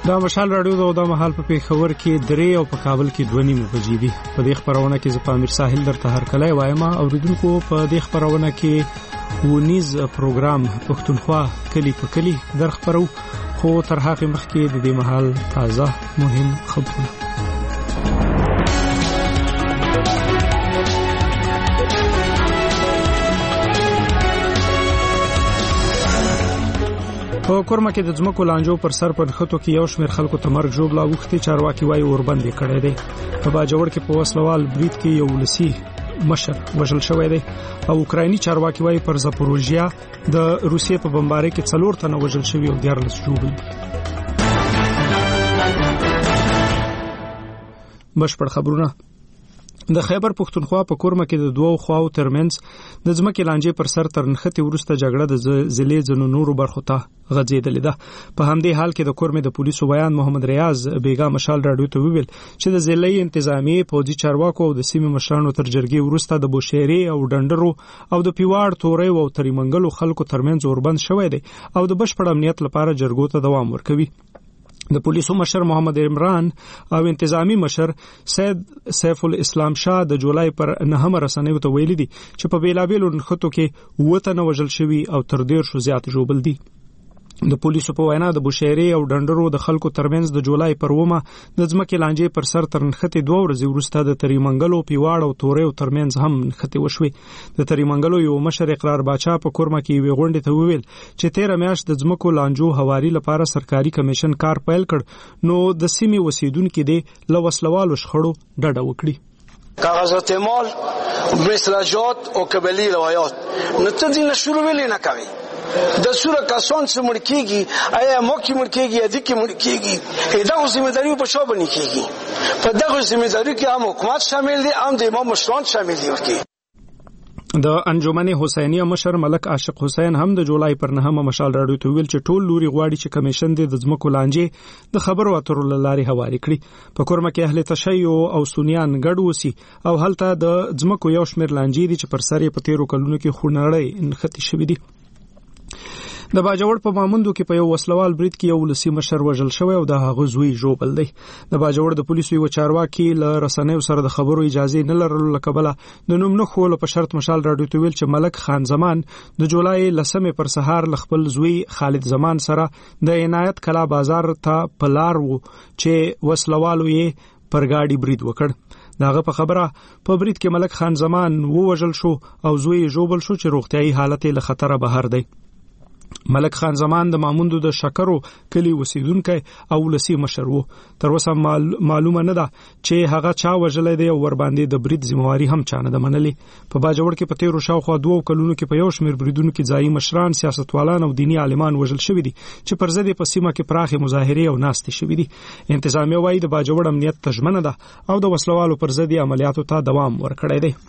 دا مشال راډیو د مهال په پیښور کې 3 او په کابل کې 2 بجې دي. په دې خبرونه کې ز پامیر ساحل درته هر کله وایم اوریدونکو په دې خبرونه کې ونیز پروګرام پښتونخوا کلی په کلی در خبرو خو تر هغه مخکې د دې مهال تازه مهم خبرونه. په کورما کې د ځمکو لانجو پر سر په خطو کې یو شمېر خلکو ته مرګ ژوبلا وختي چارواکي وایي اوربند کړي دي. په باجوړ کې په وسلوال برید کې یو ولسی مشر وژل شوی دی او اوکرایني چارواکي وایي پر زاپوروژیا د روسیې په بمبارۍ کې 4 تنه وژل شوی او 14 ژوبل. بشپړ خبرونه. د خیبر پښتونخوا په کورما کې د دوو خواو ترمنځ د ځمکې لانجې پر سر تر نښتې وروسته جګړه د ضلع ځینو نورو برخو ته غځېدلې ده. په همدې حال کې د کورمې د پولیسو بیان محمد ریاض بیګا مشال راډیو ته ویل چې د ضلع انتظامی پوځي چارواکو او د سیمې مشرانو تر جرګې وروسته د بوشيري او ډندرو او د پیواړ تورې او تریمنګلو خلکو ترمنځ اوربند شوی دی او د بشپړ امنیت لپاره جرګو ته دوام ورکوي. د پولیسو مشر محمد عمران او انتظامی مشر سیف الاسلام شاه د جولای پر 9 رسنیو ته ویلي دي چې په بیلابیلو نښتو کې وته نه وژل شوی او تر 150 زیات ژوبل دي. د پولیسو په وینا د بوشيري او ډندرو د خلکو ترمنځ د جولای پر 1 د ځمکې لانجې پر سر تر نښتې 2 ورځې وروسته د تریمنګلو پیواړ او تورې ترمنځ هم نښتې وشوي. د تریمنګلو یو مشر اقرار باچا په کورما کې وی غونډه ته ویل چې 13 میاشت د ځمکو لانجو حواري لپاره سرکاري کمیشن کار پیل کړ نو د سیمې وسیدونکو د لوسلوالو شخړو ډډه وکړي. کاغذات مال مسلاجات او قبلی روایات نتدین شروع ویلې نه کوي. د سوره کسان چې مړ کیږي آیا مو کې مړ کیږي یا د کې مړ کیږي دا ذمہداري په شوبه نه کیږي. په دغه ذمہداري کې هم حکومت شامل دي هم د امام مشران شامل دي. ورکی د انجمن حسینیه مشر ملک عاشق حسین هم د جولای پر 9 مشال راډیو ته ویل چې ټول لوري غواړي چې کمیشن د ځمکو لانجې د خبرو اترو لارې حواله کړي. په کورما کې اهل تشیع او سنیان ګډ وسی او هلته د ځمکو یو شمېر لانجې دي چې پر سر یې په 13 کلونو کې خونړی انختی شوې دي. د باجوړ په ماموندو کې په یو وسلوال برید کې یو ولسی مشر وژل شوی او د هغه زوی ژوبل دی. د باجوړ د پولیسو یو چارواکي له رسنیو سره د خبرو اجازه نه لرلو لکبله د نوم نه خول په شرط مشال راډیو ته ویل چې ملک خان زمان د جولای 10 پر سهار خپل زوی خالد زمان سره د عنایت کلا بازار ته پلار وو چې وسلوالو یې پر گاډي برید وکړ. داغه په خبره په برید کې ملک خان زمان وژل شو او زوی ژوبل شو چې روغتيایي حالت له خطر بهر دی. ملک خان زمان د ماموندو د شکرو کلی وسیدونکو او ولسی مشر وو. تر اوسه معلومه نه ده چې هغه چا وژلې دی او ور باندې د برید ذمہواری هم چانه ده منلې. په باجوړ کې په 13 شاوخوا 2 کلونو کې په یو شمېر بریدونو کې ځایي مشران سیاستوالان او دینی عالمان وژل شوی دي چې پر ضد په سیمه کې پراخه مظاهره او ناستې شوی دي. انتظامیه وايي د باجوړ امنیت تضمینه ده او د وسلوالو پر ضد عملیاتو ته دوام ورکړی دی.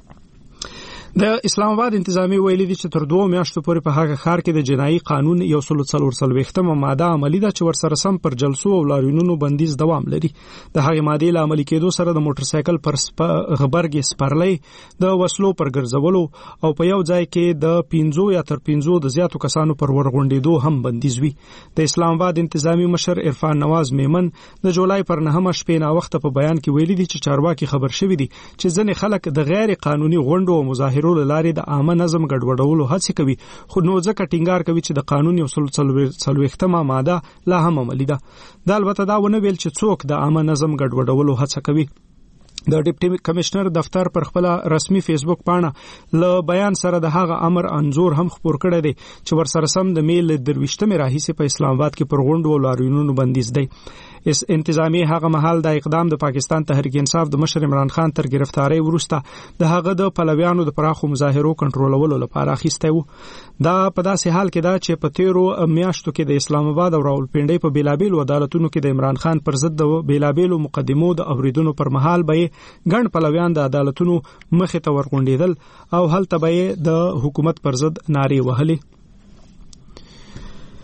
د اسلام آباد انتظامی ویلي دي چې تر 2 میاشتو پورې په هغه ښار کې د جنایي قانون 144 ماده عملی ده چې ورسره سم پر جلسو او لاریونونو بندیز دوام لري. د هغه ماده له عملي کېدو سره د موټر سایکل پر غبرګ سپرلې د وسلو پر ګرځولو او په یو ځای کې د 15 یا تر 15 د زیاتو کسانو پر ورغونډېدو هم بندیز وي. د اسلام آباد انتظامی مشر عرفان نواز میمن د جولای پر 9 شپې نا وخت په بیان کې ویلي دي چې چارواکي خبر شوي دي چې ځنې خلک د غیر قانوني غونډو او مظاهرو لارې د عامه نظم ګډوډولو هڅه کوي خو نو ځکه ټینګار کوي چې د قانون 144 ماده لا هم عملي ده. دا البته دا ونه ویل چې څوک د عامه نظم ګډوډولو هڅه کوي. د ډیپټي کمشنر دفتر پر خپل رسمي فیسبوک پاڼه له بیان سره د هغه امر انزور هم خبر کړی دی چې ورسره سم د میل 23 راهیسه په اسلام آباد کې پر غونډو او لاریونونو بندیز دی. انتظامی هغه محل د اقدام د پاکستان تحریک انصاف د مشر عمران خان تر گرفتاری وروسته د هغه د پلویانو د پراخو مظاهرو کنټرولولو لپاره اخیسته و. دا په داسې حال کې دا چې په 13 میاشتو کې د اسلام آباد او راولپنډي په بیلابیل عدالتونو کې د عمران خان پر ضد د بیلابیلو مقدمو د اوریدونو پر مهال به ګڼ پلویان د عدالتونو مخې ته ورغونډېدل او هلته به د حکومت پر ضد نارې وهلې.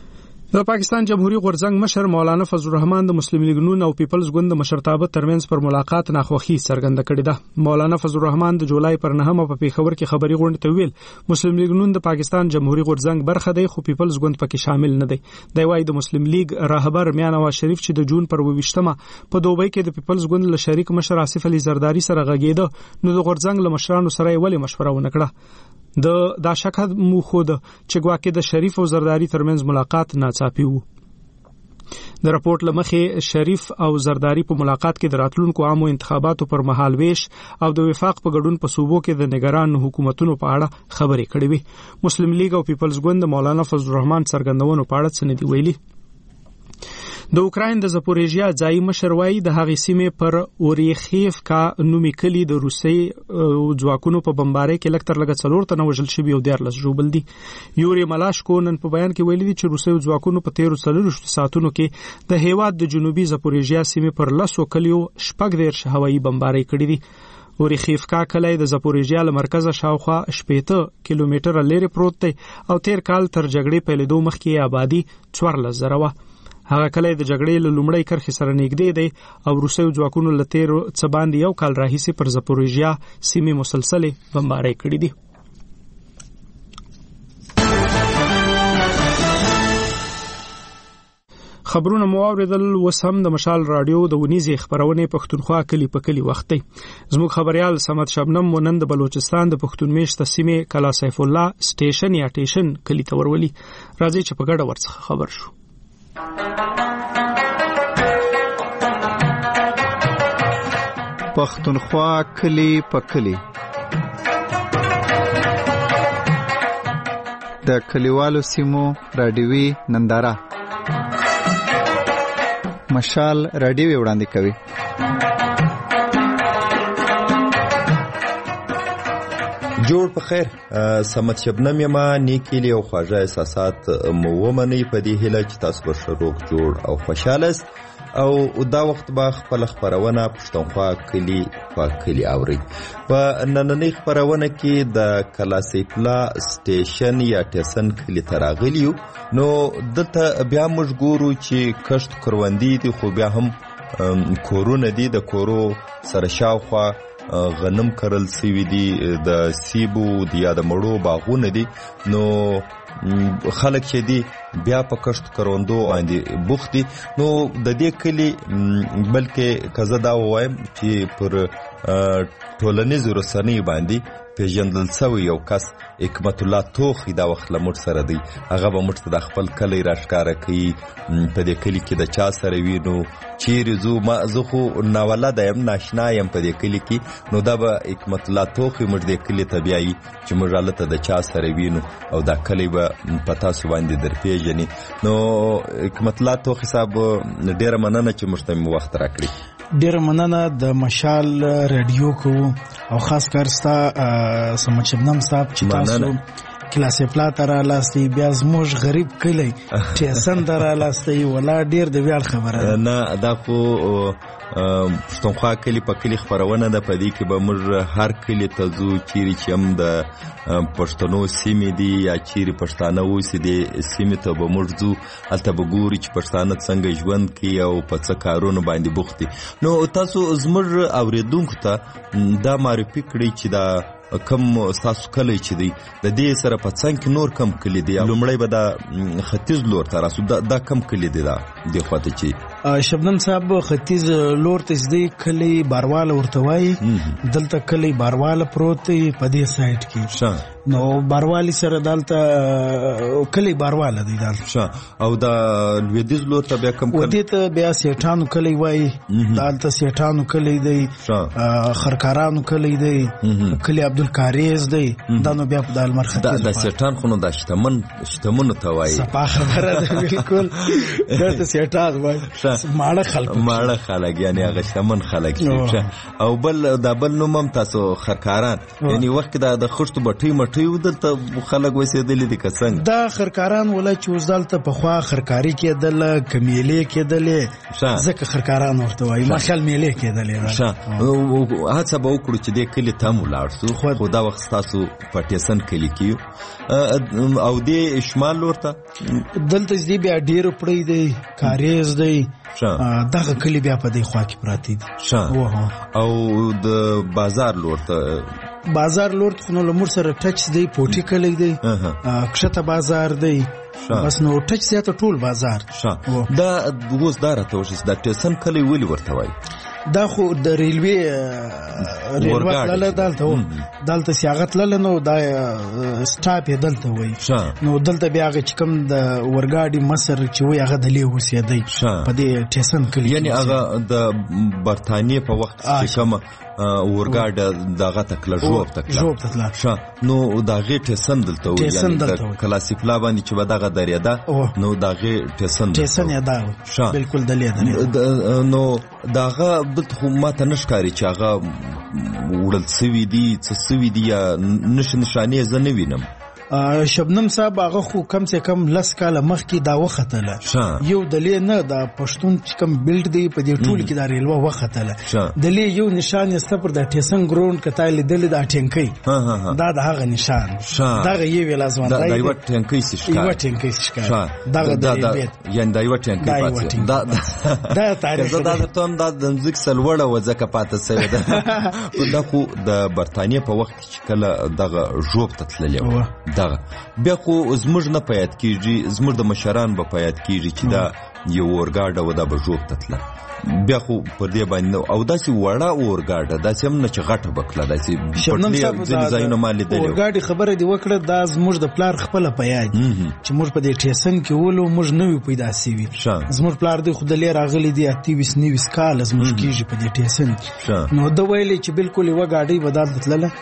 د پاکستان جمهوریت غورځنګ مشر مولانا فضل الرحمن د مسلم لیگ نون او پیپلز ګوند د مشرتابه ترمنځ پر ملاقات ناخوښي څرګنده کړې ده. مولانا فضل الرحمن د جولای پر 9 په پیښور کې خبري غونډه ته ویل مسلم لیگ نون د پاکستان جمهوریت غورځنګ برخه دی خو پیپلز ګوند پکې شامل نه دی. د وايي د مسلم لیگ راهبر میاں نواز شریف چې د جون پر 28مه په دوبۍ کې د پیپلز ګوند له شریک مشر آصف علي زرداری سره غږیده نو د غورځنګ له مشرانو سره ولې مشوره ونه کړه. دا شکه مو خو د چګواکې د شریف او زرداری ترمنځ ملاقات ناڅاپي وو. د راپورټ لمخې شریف او زرداری په ملاقات کې د راتلونکو عامو انتخاباتو پر مهال ویش او د وفاق په ګډون په صوبو کې د نگران حکومتونو په اړه خبرې کړې وي. مسلم لیگ او پیپلز ګوند مولانا فضل الرحمن څرګندونو په اړه څه نه دی ویلي. د اوکراین د زپوریژیا ځای مشر وايي د هغې سیمې پر اوریخیف کا نومي کلی د روسي ځواکونو په بمبارۍ کې لکتر لګ 4 تنه وژل شوي او 14 ژوبل دي. یوري ملاشکو نن په بیان کې ویلي دي چې روسي ځواکونو په 13 ساعتونو کې د هیواد د جنوبي زپوریژیا سیمې پر 10 کلیو 14 هوایي بمبارۍ کړې دي. اوریخیفکا کلی د زپوریژیا له مرکزه شاوخوا 80 کیلومتره لرې پروت دی او تیر کال تر جګړې پیلېدو مخکې آبادی 14,000 و. هغه کله د جګړې له لومړۍ کرښې سره نږدې دی او روسي ځواکونو له تیر څه باندې یو کال راهیسې پر زپوریژیا سیمې مسلسلې بمبارۍ کړې دي. خبرونه مو اوریدل. وس هم د مشال رادیو د ونیزي خبرونه پښتونخوا کلی په کلی وخت دی. زموږ خبريال سمت شبنم مونن د بلوچستان د پښتون میشت سیمې کلا سیف الله سټیشن یا ټیشن کلی تورولي راځي چې په ګډه ورڅخه خبر شو. پښتونخوا کلی په کلی د کلیوالو سیمو رادیوي ننداره مشال رادیوي وړاندې کوي. جوړ په خیر سمت شبنم یما نیکی لی او خواجه احساسات مومنی په دې هله چې تاسو به شروع جوړ او خوشاله او دا وخت به خپل خبرونه پښتونخوا کلی په کلی اوري. په نننۍ خبرونه کې د کلاسیپلا سټیشن یا ټیشن کلی تراغلیو نو دته بیا موږ ګورو چې کشت کروندې دي خو بیا هم کورونه دي د کورو سره شاوخوا غنم کرل سوي دي د سیبو د یا د مړو باغونه دي نو خلک چې دي بیا په کشت کروندو باندې بوخت دي. نو د دې کلی بلکې کزه دا وایم چې پر ټولنیزو رسنیو باندې پیژندل شوی یو کس حکمت الله توخی دا وخت لمر سره دی. هغه به مړ د خپل کلی راښکاره کوي په دې کلی کې د چا سره وي نو چیرې زو ما زه خو ناولده یم ناشنا یم په دې کلی کې نو دا به حکمت الله توخی مړ دې کلی ته بیایي چې موږ هلته د چا سره وینو او دا کلی به په تاسو باندې در پیژني. نو حکمت الله توخی صاحب ډېره مننه چې موږ ته وخت راکړي. ډېره مننه د مشال رادیو کو او خاص کار ستا سمت شبنم صاحب چې تاسو کلاسې پلاته را لاستی بیا زموږ غریب کلی ټیشن ته را لاستی ولا ډېر د ویاړ خبره نه دا خو پښتونخوا کلی په کلی خبرونه ده. په دې کې به موږ هر کلی ته ځو چیرې چې هم د پښتنو سیمې دي یا چیرې پښتانه اوسي د سیمې ته به موږ ځو هلته به ګورو چې پښتانه څنګه ژوند کوي او په څه کارونو باندې بوخت دي. نو تاسو زموږ اوریدونکو ته دا معرفي کړئ چې دا کم تاسو کلی چې دی د دې سره په څنګ کې نور کم کلی دی. لومړی به دا ختیځ لور ته راسو دا کم کلی دی دا د خواته چې شبنم صاحب ختیځ لور ته دې کلی بارواله ورته وایي. دلته کلی بارواله پروت دی په دې سایت کې نو باروالی سره دلته کلی بارواله دی دلته او دا لویدیځ لور ته بیا کم کلی ودې ته بیا سیټانو کلی وایي. دلته سیټانو کلی دی خرکارانو کلی دی کلی عبدالکاریز دی دا نو بیا په د المر ختیځ دا سیټان خو نو دا شتمنو ته وایي. صفا خبره ده بالکل دلته سیټان وایي. ماړه خلک یعنی هغه شتمن خلک چې او بل دا بل نوم هم تاسو خرکاران یعنی وخت د خښتو بټي مټي دلته خلک وسیدل دي که څنګه دا خرکاران ولا چې وزدلته په خوا خرکاری کېدل کمیلې کېدل ځکه خرکاران ورته وایي مخال میلې کېدل هڅه به وکړو چې دې کلي ته هم ولاړ سو خو دا وخت تاسو په ټیسن کلي کې او دې شمال لور ته دلته دې بیا ډېر پړی دی کاریز دی دغه کلي بیا په دې خوا کې پراته دي او د بازار لور ته بازار لور ته نو لمر سره ټچ دی پوټی کلی دی کښته بازار دی بس نو ټچ زیاته ټول بازار دا اوس دا راته وشي دا ټیسن کلی ولې ورته وایي دا خو د ریلوی دلته سیاغت لاله نو دا سټاپ یې دلته وای نو دلته بیا هغه چې کوم د ورګاډي مصر چې وای هغه د لیو اوسېدی په دې ټیسن کلی یعنی هغه د برتانیې په وخت چې کوم ورګاډ دغه تکله جوړ تکله نو دا غي ټیسن دلته وای یعنی د کلاسیک لا باندې چې بدغه درېدا نو دا غي ټیسن یې دا بالکل دلې نو داغه دلته ما ته نشکاري چې هغه وړل سوي دي څه سوي دي یا نشانې زه نه وینم شبنم صاحب هغه خو کم سے کم 10 کاله مخکې دا وختله یو دلې نه دا پښتون چې کم بیلډ دی په دې ټول کې دا ریلوا وختله دلې یو نشان یې پر د ټیسن ګراوند کته لیدل دا ټینکۍ دا د هغه نشان دا یو ویل ازوان دا یو ټینکۍ ښکار دا یعنی دا یو ټینکۍ پاتې دا تاریخ دا ته دا د ځک سلوړه وځکه پاتې سوی ده دا خو د برتانیې په وخت کې کله دغه جوب تتللی دغه بیا خو زموږ نه پیاد کیږي زموږ د مشران به پیاد کیږي چې دا یو اورګاډه و دا به جوب تتله بیا خو په دې باندې او داسې وړه اورګاډه داسې هم نه چې غټه بکله داسې پټلې ځینې ځایونه ما لیدلې اورګاډي خبره دې وکړه دا زموږ د پلار خپله په یاد چې موږ په دې ټیسن کې ولو موږ نوي پیدا سوي زموږ پلار دې خو دلې راغلی دی 28 کال زموږ کېږي په دې ټیسن نو د ویلې چې بالکل یوه ګاډۍ بدل تتلله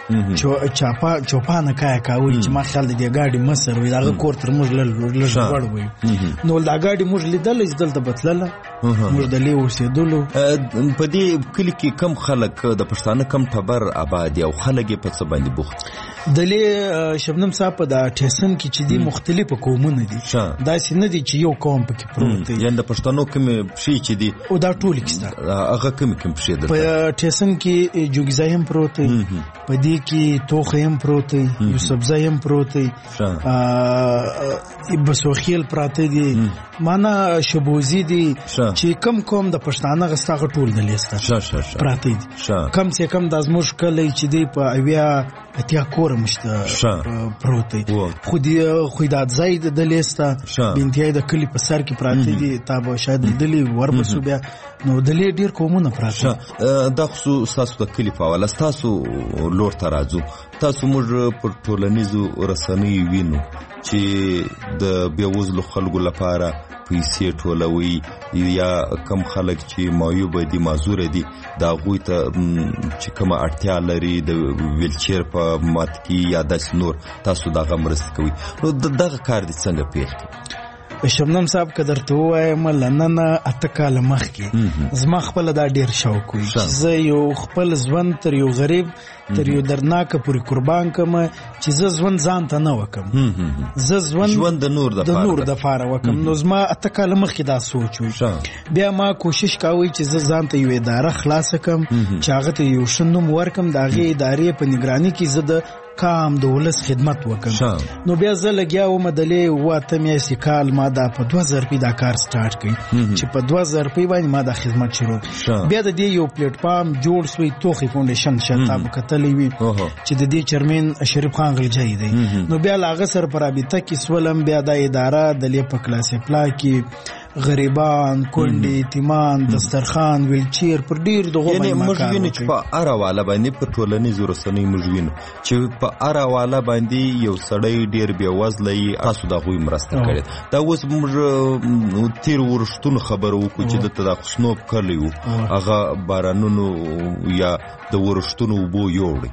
چوپانه کایه کاوي چې ما خیال دې ګاډي مصر وي دغه کور تر موږ لږ لوړ وي نو دا ګاډي موږ لیدل چې دلته بتلله موږ دلې اوسېدلو په دې کلي کې کم خلک د پښتانه کم ټبر آباد او خلک په څه باندې بوخت دلې شبنم صاحب په دا ټیسن کې چې دي مختلفه قومونه دي داسې نه دي چې یو قوم پکې پروت دی یعنی د پښتنو کوم شي چې دي او دا ټول کې هغه کوم شي ده په ټیسن کې جوګزای هم پروت دی په دې کې توخه هم پروت دی یوسفزای هم پروت دی بسوخیل پراته دي معنا شبوزی دي چې کم کوم د پښتانه غستاغه ټول د لیسته پراته دي کم سے کم د ازموش کلی چې دی په اویا اتیا کور مشته پروت دی خو دا زید د لیسته بنتیای د کلی په سر کې پراته دي تابو شاید دلی وربسو بیا نو دلی ډیر کومونه پراته دا خصوص تاسو د کلی په والا تاسو لور ته راځو تاسو موږ پر ټولنیزو رسنیو وینو چې د بیوزلو خلکو لپاره پیسې ټولوي یا کم خلک چې معیوب دي معذور دي دا غوي ته چې کوم اړتیا لري د ویلچیر په مات کې یا د نور تاسو دا مرسته کوي نو دغه کار دي څنګه پیښ شبنم صاحب قدر ته وایم لنن اتکال مخ کې زما خپل دا ډیر شوق وي زه یو خپل ځوان تر یو غریب تر یو درناک پوری قربان کم چې زه ځوان ځان ته نه وکم زه ځوان د نور د فار وکم نو زما اتکال مخ کې دا سوچ وي بیا ما کوشش کاوه چې زه ځان ته یو اداره خلاص کم چې هغه ته یو شنوم ورکم دا غي ادارې په نگرانی کې زه کام د ولس خدمت وکم نو بیا زه لګیاوم دلې واته مې سکال ما دا په 2000 دا کار سٹارټ کړ چې په 2000 باندې ما دا خدمت شروع بیا د دې یو پلیټ فارم جوړ سوی توخي فاونډیشن شته په کتلې وی چې د دې چیرمن شریف خان غلجای دی نو بیا لاغه سر پر رابطه کې سولم بیا د اداره د لې په کلاسه پلا کې غریبان کونډي یتیمان دسترخوان ویلچیر پر ډیر دغه یعنی موږ وینو چې په اراواله باندې په ټولنیزو رسنیو موږ وینو چې په اراواله باندې یو سړی ډیر بې وزله تاسو د غوي مرسته کړي دا اوس موږ تیر ورشتون خبرو کو چې د تدخصنوب کلیو هغه بارانونو یا د ورشتونو وبو یوړي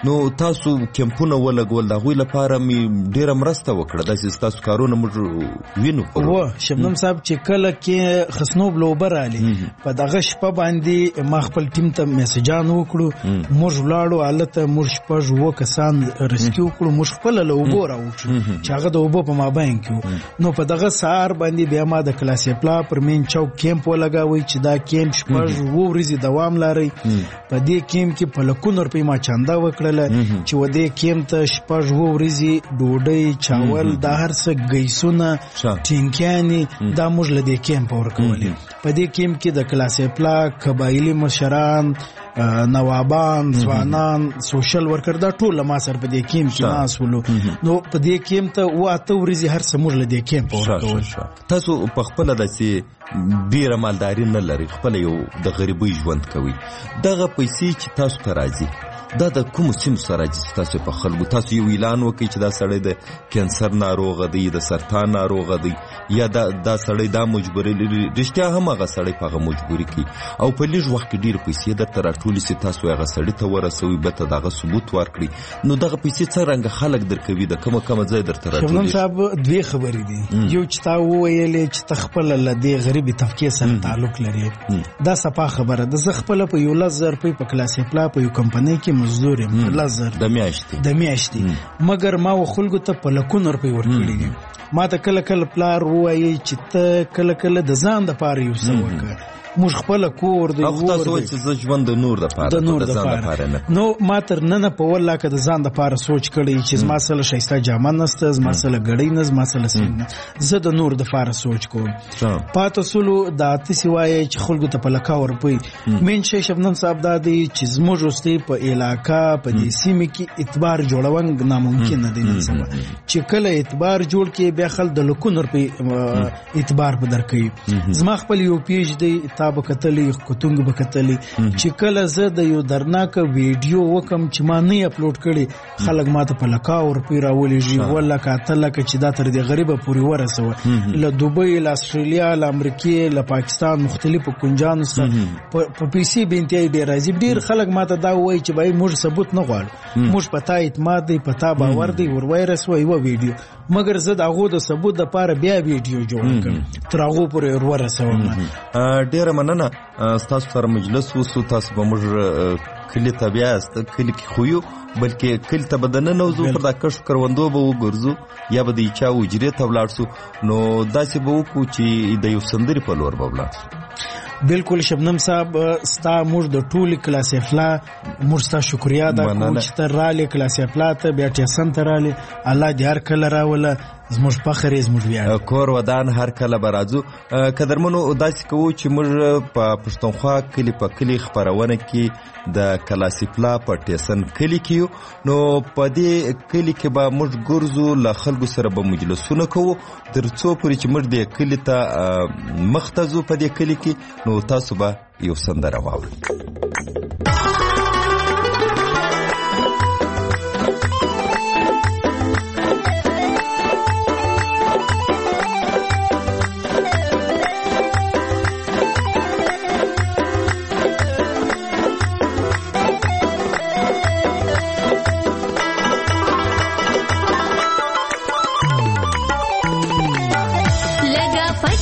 نو تاسو کمپونه ولګول د غوي لپاره می ډیره مرسته وکړه د تاسو کارونه موږ وینو و شبنم صاحب چې کله کې خسنوب لوبر علي په دغه شپه باندې ما خپل ټیم ته میسجان وکړو موږ ولاړو حالت موږ شپږ و کسان رسکیو کړو موږ خپل لوبو راوچو چې هغه د وبو په مابین کې نو په دغه سار باندې بیا ما د کلاسې پلا پر مین چوک کیمپ ولګاوي چې دا کیمپ شپږ و ورځې دوام لري په دې کیمپ کې په لکونو روپۍ ما چاندا وکړل چې و دې کیمپ ته شپږ و ورځې ډوډۍ چاول دا هر څه گیسونه ټینکیانې دا موږ له دې کیمپ ورکولې په دې کیمپ کې د کلاسې پلا قبایلي مشران نوابان ځوانان سوشل ورکر دا ټول ما سره په دې کیمپ کې ناسولو نو په دې کیمپ ته و اته ورځې هر څه موږ له دې کیمپ ورکول تاسو په خپل داسې ډیره مالداري نه لري خپل یو د غریبۍ ژوند کوي دغه پیسې چې تاسو ته راځي دا د کوم سیمو سره چې تاسو په خلکو تاسو یو اعلان وکړي چې دا سړی د کینسر ناروغ دی د سرطان ناروغ دی یا دا سړی دا مجبوري لري رښتیا هم هغه سړی په هغه مجبوري کوي او په لږ وخت کې ډیر پیسې درته راټولې سي تاسو هغه سړی ته ورسوي به ته دغه ثبوت ورکړي نو دغه پیسې څنګه خلک درکوي د کومه ځای درته راټولې شبنم صاحب دوی خبرې دي یو چې تا وویلې چې تخپل لدی غریبي طبقه سره تعلق لري دا صفه خبره ده زه خپل په 1000 روپۍ په کلاسې پلا په یو کمپنۍ کې مزدور یم لزر د میاشتې مګر ما خلکو ته په لکونو روپۍ ورکړي دي ما ته کله کله پلار وایي چې ته کله کله د ځان د پاره یو څه وکړه موږ خپل کور دی تاسو چې ز ژوند د نور د پاره نو ما تر نن په ولا کې د ځان د پاره سوچ کړی چې ما سره شایسته جامه نسته ما سره غړی نه ما سره سینه زه د نور د پاره سوچ کوم پاتې سولو د اتسی وایي چې خلکو ته په لکا ورپي مين شي شبنم صاحب د دې چې زموږ واستي په علاقہ په دې سیمه کې اعتبار جوړون ناممکن نه دی چې کله اعتبار جوړ کې بیا خل د لکونو په اعتبار په درکې زما خپل یو پیج دی بکتلی کوتونګ بکتلی چې کله زه د یو درناک ویډیو وکم چې ما نه اپلوډ کړي خلک ماته په لکا او روپۍ راولېږي ولا کاته لکه چې دا تر دې غریبه پورې ورسوه له دوبۍ له استرالیا له امریکې له پاکستان مختلفو کنجانو څخه په پیسې بنتي ډېر راځي ډېر خلک ماته دا وایي چې بای موږ ثبوت نه غواړو موږ پتا اعتماد دی پتا باور دی وروي رسوي یو ویډیو مګر زه دغه د ثبوت لپاره بیا ویډیو جوړ کړم تر هغه پورې ورسوم ډېر مننه تاسو سره مجلس وسو تاسو به موږ کلی ته بیا کلی کې خو یو بلکې کلی ته به دننه وځو پر دا کښت کروندو به وګرځو یا به د چا وجرې ته ولاړ سو نو داسې به وکړو چې د یو سندرې په لور به ولاړ سو بالکل شبنم صاحب ستا موږ د ټولي کلاسې فلا موږ ستا شکریا ادا کوو چې ته رالې کلاسې فلا ته بیا ټیسن ته رالې الله دې هر کله راوله زموږ فخر زموږ ویاړ کور ودان هر کله به راځو قدرمنو داسې کوو چې موږ په پښتونخوا کلي په کلي خپرونه کې د کلاسې فلا په ټیسن کلي کې نو په دې کلي کې به موږ ګرځو له خلکو سره به مجلسونه کوو تر څو پورې چې موږ دې کلي ته مخ ته ځو په دې کلي کې نو تاسو به یو سندره واورئ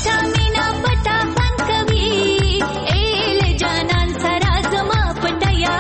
पटा मीना पटा फन कभी एल जानन सरा जमा पटया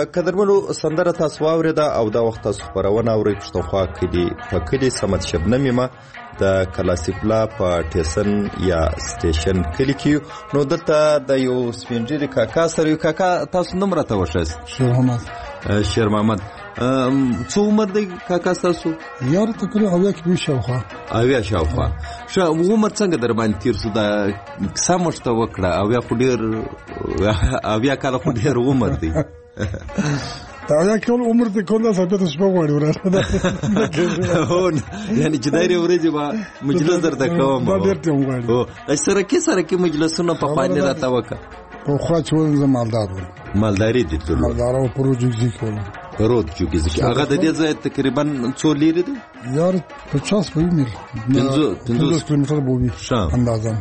قدرمنو سندره تاسو واورېده او دا وخت تاسو خبرونه اورئ پښتونخوا کلي په کلي سمت شبنم یم د کلاسیپلا په ټیسن یا سټیشن کلي کې نو دلته د یو سپینجری کاکا سره یو کاکا تاسو نوم راته وښایاست شیر محمد څو عمر دی کاکا تاسو یار تقریبا اویا کې شاوخوا شاوخوا عمر څنګه در باندې تیر شو دا کیسه مشته وکړه اویا خو ډېر اویا کاله خو ډېر عمر دی اویا کال عمر دی کوله ثابت شپه غواړي ورته یعنی چې دایره ورځي با مجلس درته کوم دا ډېر ته غواړي سره کې مجلسونه په خوانه راته وکړه په خوا چې زمالدار مالداري دي ټول مالدار او پروژې کوي رود چوکیږي هغه د دې ځای تقریبا څو لري دی یار 50 میل 50 کیلومتر بوبي اندازه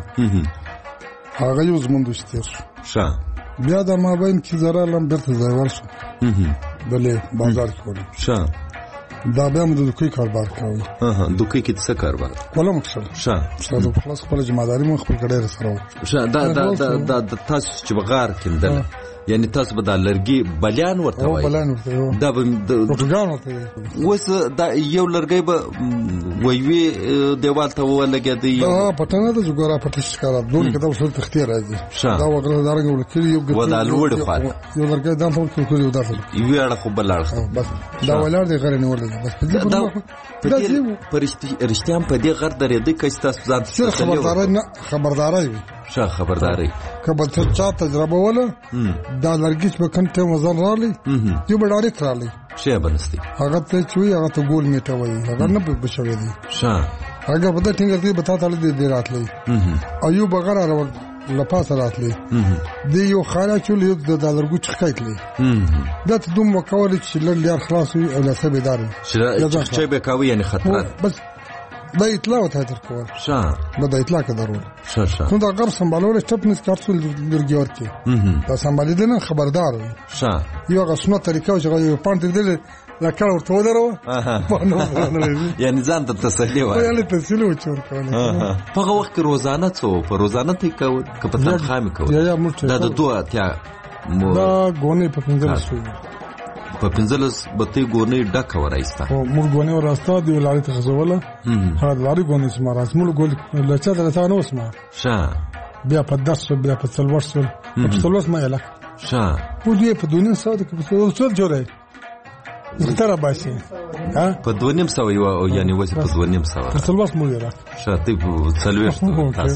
هغه یو زموږ دوستي بیا د ما باندې چې زرا لم برته ځای ورشو بلې بازار کې وله دا بیا موږ د دوی کاروبار کوي دوی کې څه کاروبار کوله مخصوص د خلاص خپل جمعداري مخ خپل کډیر سره دا تاسو چې بغار کېندل یعنی تاسو به د لرګي بلیان ورته وایي دا پروتګان ورته وس دا یو لرګي به ویوي دیوال ته ولګېدی پټنه د جوګرا پټش کارا دوه کده وسل تختیر راځي دا وګړه دارنګ ولکلی یو ګټ ودا لوړ خاله یو لرګي دا ټول کړو داخل یو اړه خو بلاړ بس دا ولار دی غره نه ولګي بس دا پرشتيام په دې غر درې د کښ تاسو ځان خبرداري کبل ته چا تجربه ولا دا لرګیس به کوم ته وزن رالی یو به ډایرکټ رالی شی بنستی هغه ته چوي هغه ته ګول میټه وایي هغه نه به بشوي دي هغه په دې ټینګر کې بتا تعالی دې راتلی ایو بغیر راو لپاس راتلی دی یو خاله چول یو د لرګو چخایتلی دا ته دوم وکول چې لر خلاص وي او لسه بيدار چې به کاوي یعنی خطرات بس دا اطلاع وته تر کول دا اطلاع کې ضروري کوم دا غر سمبالول سټپنس کارتول لرګي ورته دا سمبالیدنه خبردار وي یو غسنه طریقه چې یو پانت دې لا کار ورته ودرو یعنی ځان ته تسلی وای یعنی تسلی وچور کوله په وخت روزانه څو په روزانه ته کو کپتان خامي کو دا د دوه اتیا دا غونې په پنځه شو په پنځلس بتې ګونې ډکه ورایسته او موږ ګونې وراسته دی لاري ته غزوله هغه لاري ګونې چې مارا موږ ګول لچا درته نو اسمه بیا په 10 بیا په 40 په 40 ما یلا په دې په دونې ساده کې په څو جوړه زغتره باسي په 2.5 یو یعنی وځي په 2.5 په 40 مو یلا شاته په 40 تاسو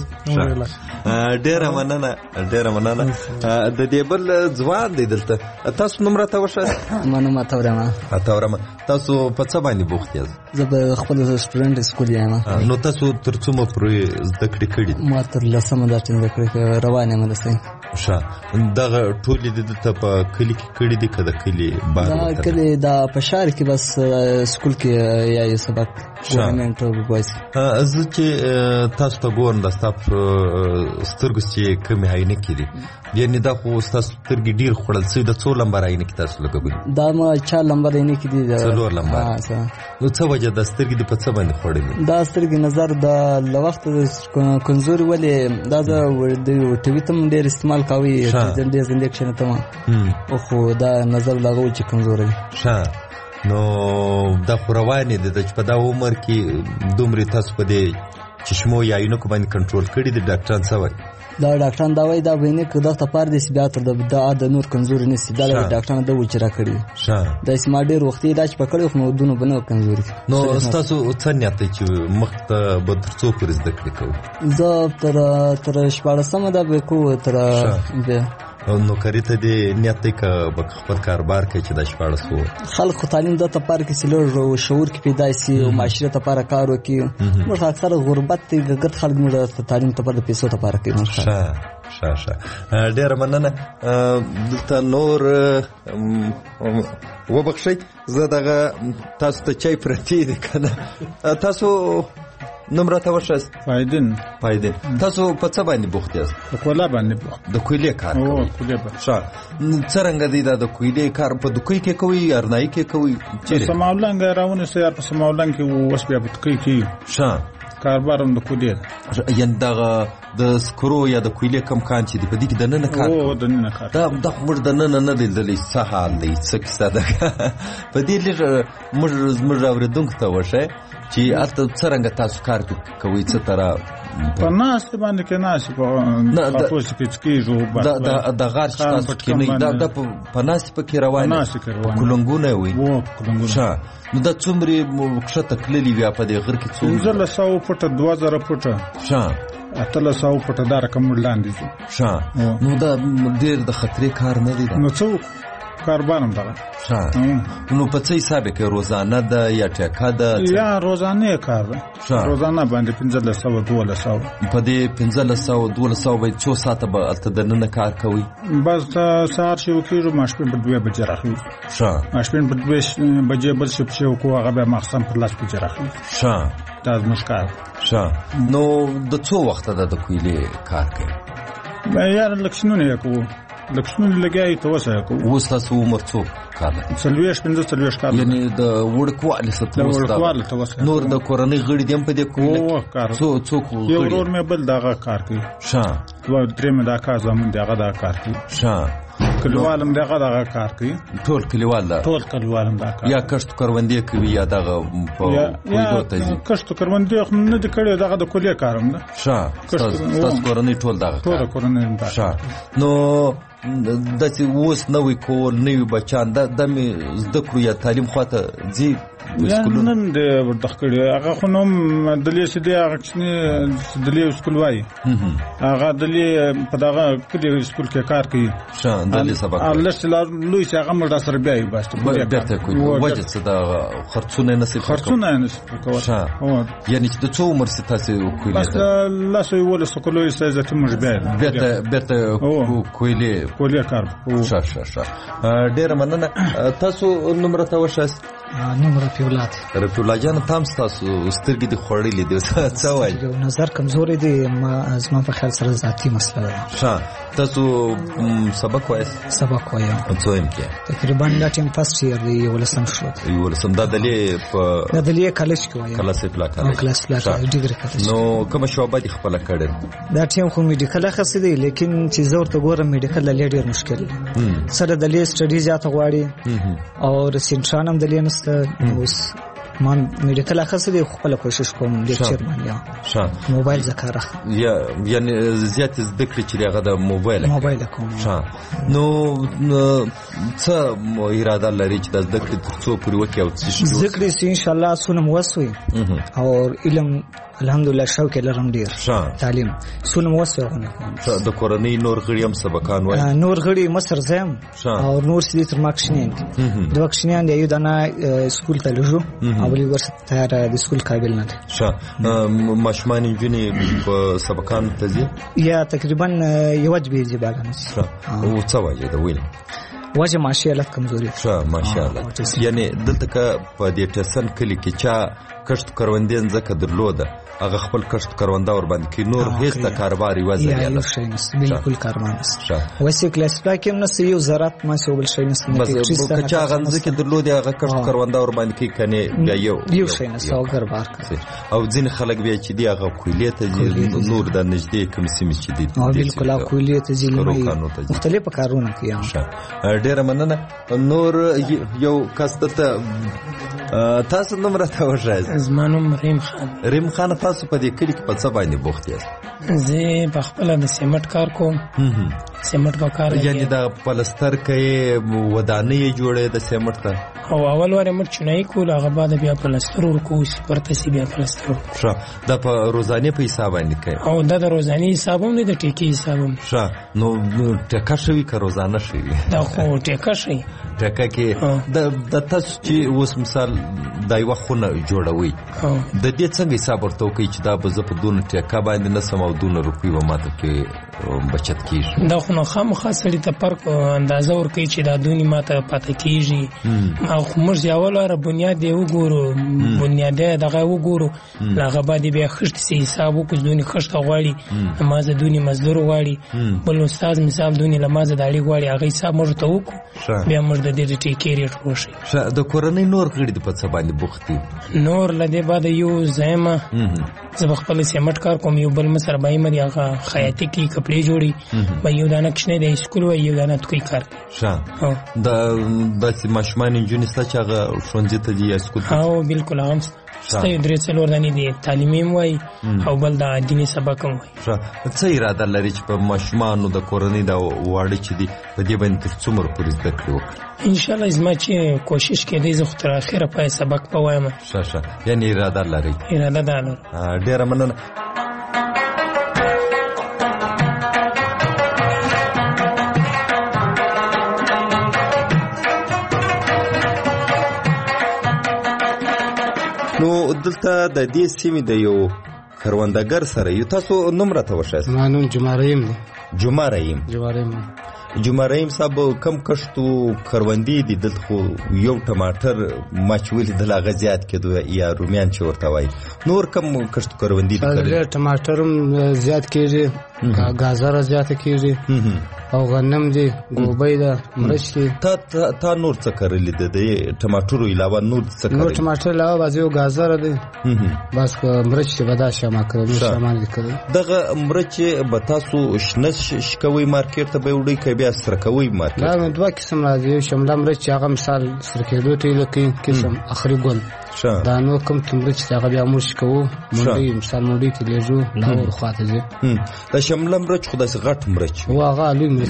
ډېر مننه د دې بل ځوان دی دلته تاسو نوم راته وښه منو تاورما تاسو په څه باندې بوخت یاست زه په خپل سټوډنټ سکول یم نو تاسو تر څومره پرې زده کړې کړې ما تر لسمه درته زده کړې روانه مې دسته دغه ټولې د ته په کلی کې کړې دي کده کلی بار کلی دا په شهر کې بس سکول کې یا یو سبق ګورنمنت وایي از چې تاسو ته ګورن د تاسو سترګو چې کومه عینه کړي یعنی دا خو تاسو سترګې ډیر خړل سي د څو لمبر عینه کې تاسو لګوي دا ما 4 لمبر عینه کې دي څلور لمبر نو څه وجه د سترګې د په څه باندې خړلې دا سترګې نظر د لوخت کمزوري ولې دا د ټي وي تم ډیر استعمال کوي د دې انجکشن ته او خو دا نظر لګو چې کمزوري نو دا روانې دي چې په دا عمر کې دومره تاسو په دې چشمو یا اینو کو باندې کنټرول کړی دي ډاکټران سوي دا ډاکټران دا وایي دا ویني که دا ته پاره دي بیا تر د نور کمزوري نسی دا ډاکټران دا وچرا کړی دا اسما ډیر وختي دا چې پکړو خو دونو بنو کمزوري نو تاسو څنګه ته چې مخ ته بدر څو پر زده کړی کوي زه تر شپږ سم دا به کو تر نو کری ته دې نیت کې خپل کاروبار کې چې د شپاړس وو خلک تعلیم د ته پر کې سلور شعور کې پیدا شي او معاشره ته پر کار وکي موږ اکثر غربت ته ګټ خلک موږ تعلیم ته پر پیسو ته پر کوي ډیر مننه دلته نور وبخښئ زه دغه تاسو ته چای پرتی دي کنه تاسو نمبر ته وښاست پایدین تاسو په څه باندې بوخت یاست په کولا باندې بوخت د کویلې کار څنګه دی دا د کویلې کار په دکوي کې کوي ارنای کې کوي چې سماولنګ راونه سره په سماولنګ کې وس بیا په کوي کې کاربار هم د کویلې یعنی دغه د سکرو یا د کویلې کم کان چې دی په دې کې د نن کار او د نن کار دا موږ د نن نه لیدلې څه حال دی څه کیسه ده په دې لږ موږ اورېدونکو ته وښایئ چې هلته څرنګه تاسو کار کوئ څه طرح په ناستې باندې کې ناستې په پوسې کې څکېږو د غار چې تاسو کښېنئ دا په ناستې پکې روان کلنګونه وي ښه نو دا څومرې کښته تللي وي په دې غر کې څومره 1500 فوټه 2000 فوټه ښه 1800 فوټه دا رقم لاندې ځو ښه نو دا ډېر د خطرې کار نه دی نو څه کاربانم دغه نو په څه حساب کې روزانه ده یا ټیکه ده یا روزانه کار ده روزانه باندې 1500 په دې 1500 به څو ساعته به الته د نن کار کوي بس سهار شو کېږي ماشپین په 2 بجې راخلي ماشپین په 2 بجې بل شو کو هغه به مخصم پر لاس بجې راخلي دا زموږ کار نو د څو وخت د کویلې کار کوي یار لکشنونه کوو لکشنونه لګای ته وسه کوو اوس تاسو عمر څو کار سلويش 15 کار یعنی د وړکوالي ستوسه نور د کورنۍ غړي دیم په دې کویلې کار څوک یو ورور مې بل دغه کار کوي و درې مې دا کار زمون دغه دا کار کوي کلیوالم دغه کار کوي ټول کلیوالم دا کار یا کښت کروندې کوي یا دغه په کویلو ته ځي کښت کروندې نه د کړي دغه د کلیه کارم ده تاسو کورنۍ ټول دغه کورنۍ دا نو داسې اوس نوی کور نوي بچان دا مې زده کړو یا تعلیم خواته ځي نن د ورته کړي هغه خو نوم دلې سدي هغه چې دلې سکول وای هغه دلې په دغه کلی سکول کې کار کوي دلې سبق الله سلام لوی چې هغه مړه سره بیا بس بیرته کوي وجه څه دا خرڅونه نصیب کوي یعنی چې د څو عمر ستاسو کوي بس الله سوی ول سکولوي سازه ته مړ بیا بیرته کویلې کار شه ډېر مننه تاسو نمبر ته وشاست نوم رفیع الله جان تاسو سترګې د خوړلې دي څه وایي نظر کمزوري دي ما زما په خیال سره ذاتی مسله ده تاسو سبق وایم څو یم کې تقریبا دا ټیم فرست ایئر دی ولسم شو دا دلې کالج کې وایم کلاس پلا ډیګری کالج نو کوم شعبه دي خپل کړل دا ټیم خو میډیکل خاص دی لیکن چې زور ته ګورم میډیکل لې ډیر مشکل دی سره دلې سټډي زیاته غواړي او سینټرانم دلې اوس من میډیکل اخص دی خپل کوشش کوم لیکچر باندې موبایل ذکر یا یعنی زیات ذکر چې هغه د موبایل کوم نو څه اراده لري چې د ذکر تر څو پورې وکړي او ذکر ان شاء الله سونم وسوي او علم الحمدلله شوق لرم ډیر تعلیم سونم وسوي د کورنۍ نور غړي هم سبقان وای نور غړي مصر زم او نور سدي تر ماکشنین د واکشنین دی یو دنا سکول ته لجو او ورسته د سکول قابل نه ماشمان انجینی په سبقان ته ځي یا تقریبا یو وجبه دی باندې او څه وایي دا ویل وجه ماشاءالله کمزوري ماشاءالله یعنی دلته په دې ټسن کلی کې چا کښت کروندین زکه درلوده هغه خپل کښت کرونده ور باندې کې نور هیڅ د کاروبار وځي یا شي نس بالکل کارمان نس وسې کلاس پاکم نس یو زراعت ما څه بل شي نس بس کچا غنځ کې درلوده هغه کښت کرونده ور باندې کې کنه بیا یو شي نس او کاروبار او ځین خلک بیا چې دی هغه کویلې ته نور د نږدې کوم سیمې چې دی بالکل کویلې ته ځي مختلف کارونه کوي ډېر مننه نور یو کاسته تاسو نمبر ته وښایئ زمانوم رحیم خان تاسو په دې کلی کې په څه باندې بوخت یاست زه په خپل د سیمټ کار کوم سیمټ په کار یعنی د پلستر کې ودانۍ جوړې د سیمټ ته او اول واره مر چنای کول هغه بعد بیا پلستر ورکو پرته سی بیا پلستر دا په روزانه په حساب باندې کوي او د روزانه حساب هم د ټیکی حساب هم نو ټکا شوی که روزانه شوی دا خو ټکا شي ټکا کې د تاسو چې اوس مثال دا یو خونه جوړوي د دې څنګه حساب ورته کوي چې دا به زه په دون ټکا باندې نسم او دون روپی و ماته کې بچت کیږي دا خو نو خامخا سړي ته فرق اندازه ورکوي چې دا دونې ماته پاته کېږي او موږ یوه بنیاد یې وګورو بنیادی دغه وګورو له هغه بعد یې بیا خښتې سي حساب وکړو دونې خښته غواړي له ما زه دونې مزدور غواړي بل استاد مثال دونې له ما زه داړي غواړي هغه حساب موږ ته وکړو بیا موږ د دې د ټیکې ریټ وښیو. د کورنۍ نور غړي د په څه باندې بوخت دي؟ نور له دې بعد یو زیمه زه به خپل سیمټ کار کوم یو بل مسر بایم دی هغه خیاطي کې کپړې جوړي به یو دانه کښنه د اسکول و یو دانه توکي کار ښه د ماشومان انجونې ستا چې هغه ښوونځي ته دي یا اسکول ته؟ او بالکل هم ستا 3-4 دانې دي تعلیمي هم وایي او بل د دیني سبق هم وایي. ښه څه اراده لري چې په ماشومانو د کورنۍ د واړه چې دي په دې باندې تر څومره پورې زده کړې وکړي؟ انشاءالله زما چې کوشش کېدی زه خو تر اخره پای سبق به وایم. ښه یعنې اراده لرئ؟ اراده دا لرم. ډېره مننه. نو دلته د دې سیمې د یو کروندګر سره یو، تاسو نوم راته وښایاست؟ زما نوم جماریم دی. جماریم صاحب کم کښتو کروندې دي دلته؟ خو یو ټماټر ما چې ولیدل هغه زیات کېدو یا رومیان چې ورته وایي. نور کم کښتو کروندې دي؟ ټماټر هم زیات کېږي، ګازره زیاته کېږي او غنم دی، ګوبۍ ده، مرچ دی. تا نور څه کرلي ده د ټماټرو علاوه؟ نور څه کرلي؟ نور ټماټر علاوه بعضې یو ګازره دی بس مرچ دی به دا شما کړی نور شامان دی کړی. دغه مرچ به تاسو شنه شکوئ مارکېټ ته به یې وړئ که بیا سره کوئ مارکېټ؟ دا دوه قسم راځي، یو شمله مرچ چې هغه مثال سره کېدو ته یې لکوي، قسم اخري ګل. دا نور کوم مرچ چې هغه بیا موږ شکوو منډۍ، مثال منډۍ ته لیږو لاهور خواته ځي. دا شمله مرچ خو داسې غټ مرچ و هغه لوی مرچ.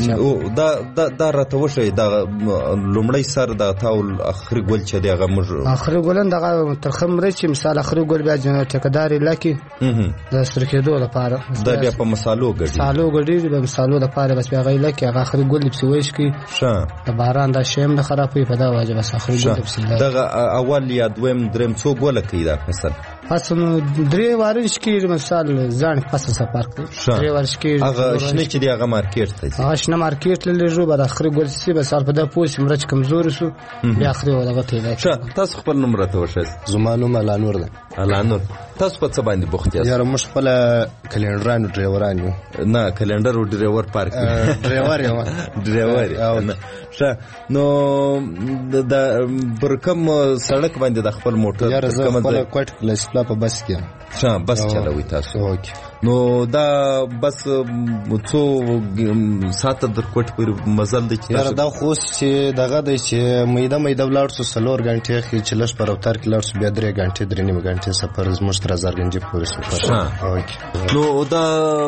دا راته وښایي دا لومړی سر د تاول اخري ګل چې دی هغه موږ اخري ګل دغه ترخه مرچ مثال اخري ګل بیا ټیکهدار یې لکي د سره کېدو لپاره، دا بیا په مسالو ګډېږي د مسالو لپاره بس بیا هغه یې لکي هغه اخري ګل پسې ویشکي د باران دا شی هم نه خرابوي په دا وجه بس اخري ګل پسې لکي. دغه اول یا دویم دریم څو ګوله کوي دا فصل؟ فصل 3 وارش کېږي مثال ځان فصل څه فرق دی. 3 وارش کېږي هغه شنه چې دی هغه مارکېټ ته ځي، هغه شنه مارکېټ ته لیږو بعد اخري ګل سي بس په دا پوس مرچ کمزوري شو بیا اخري ولغه ته. ښه تاسو خپل نوم راته وښایاست؟ زما نوم الانور دی. الانور تاسو په څه باندې بوخت یاست؟ یاره موږ خپل کلندرانو ډرایوران یو. نه کلندر او ډرایور پارک ډرایور یم. ډرایور. ښه نو د برکم سړک باندې د خپل موټر یاره زه خپل کوټ کلاسپلا په بس کې ښه بس چلوي تاسو؟ نو دا بس څو ساعته در کوټ پورې مزل دی؟ یاره دا خو چې دغه دی چې میده ولاړ سو 4 غنټې خې چې لږ پر اوتار کې لاړ سو بیا 3 غنټې 3.5 غنټې سفر زموږ تر زرګنجې پورې سفر. نو دا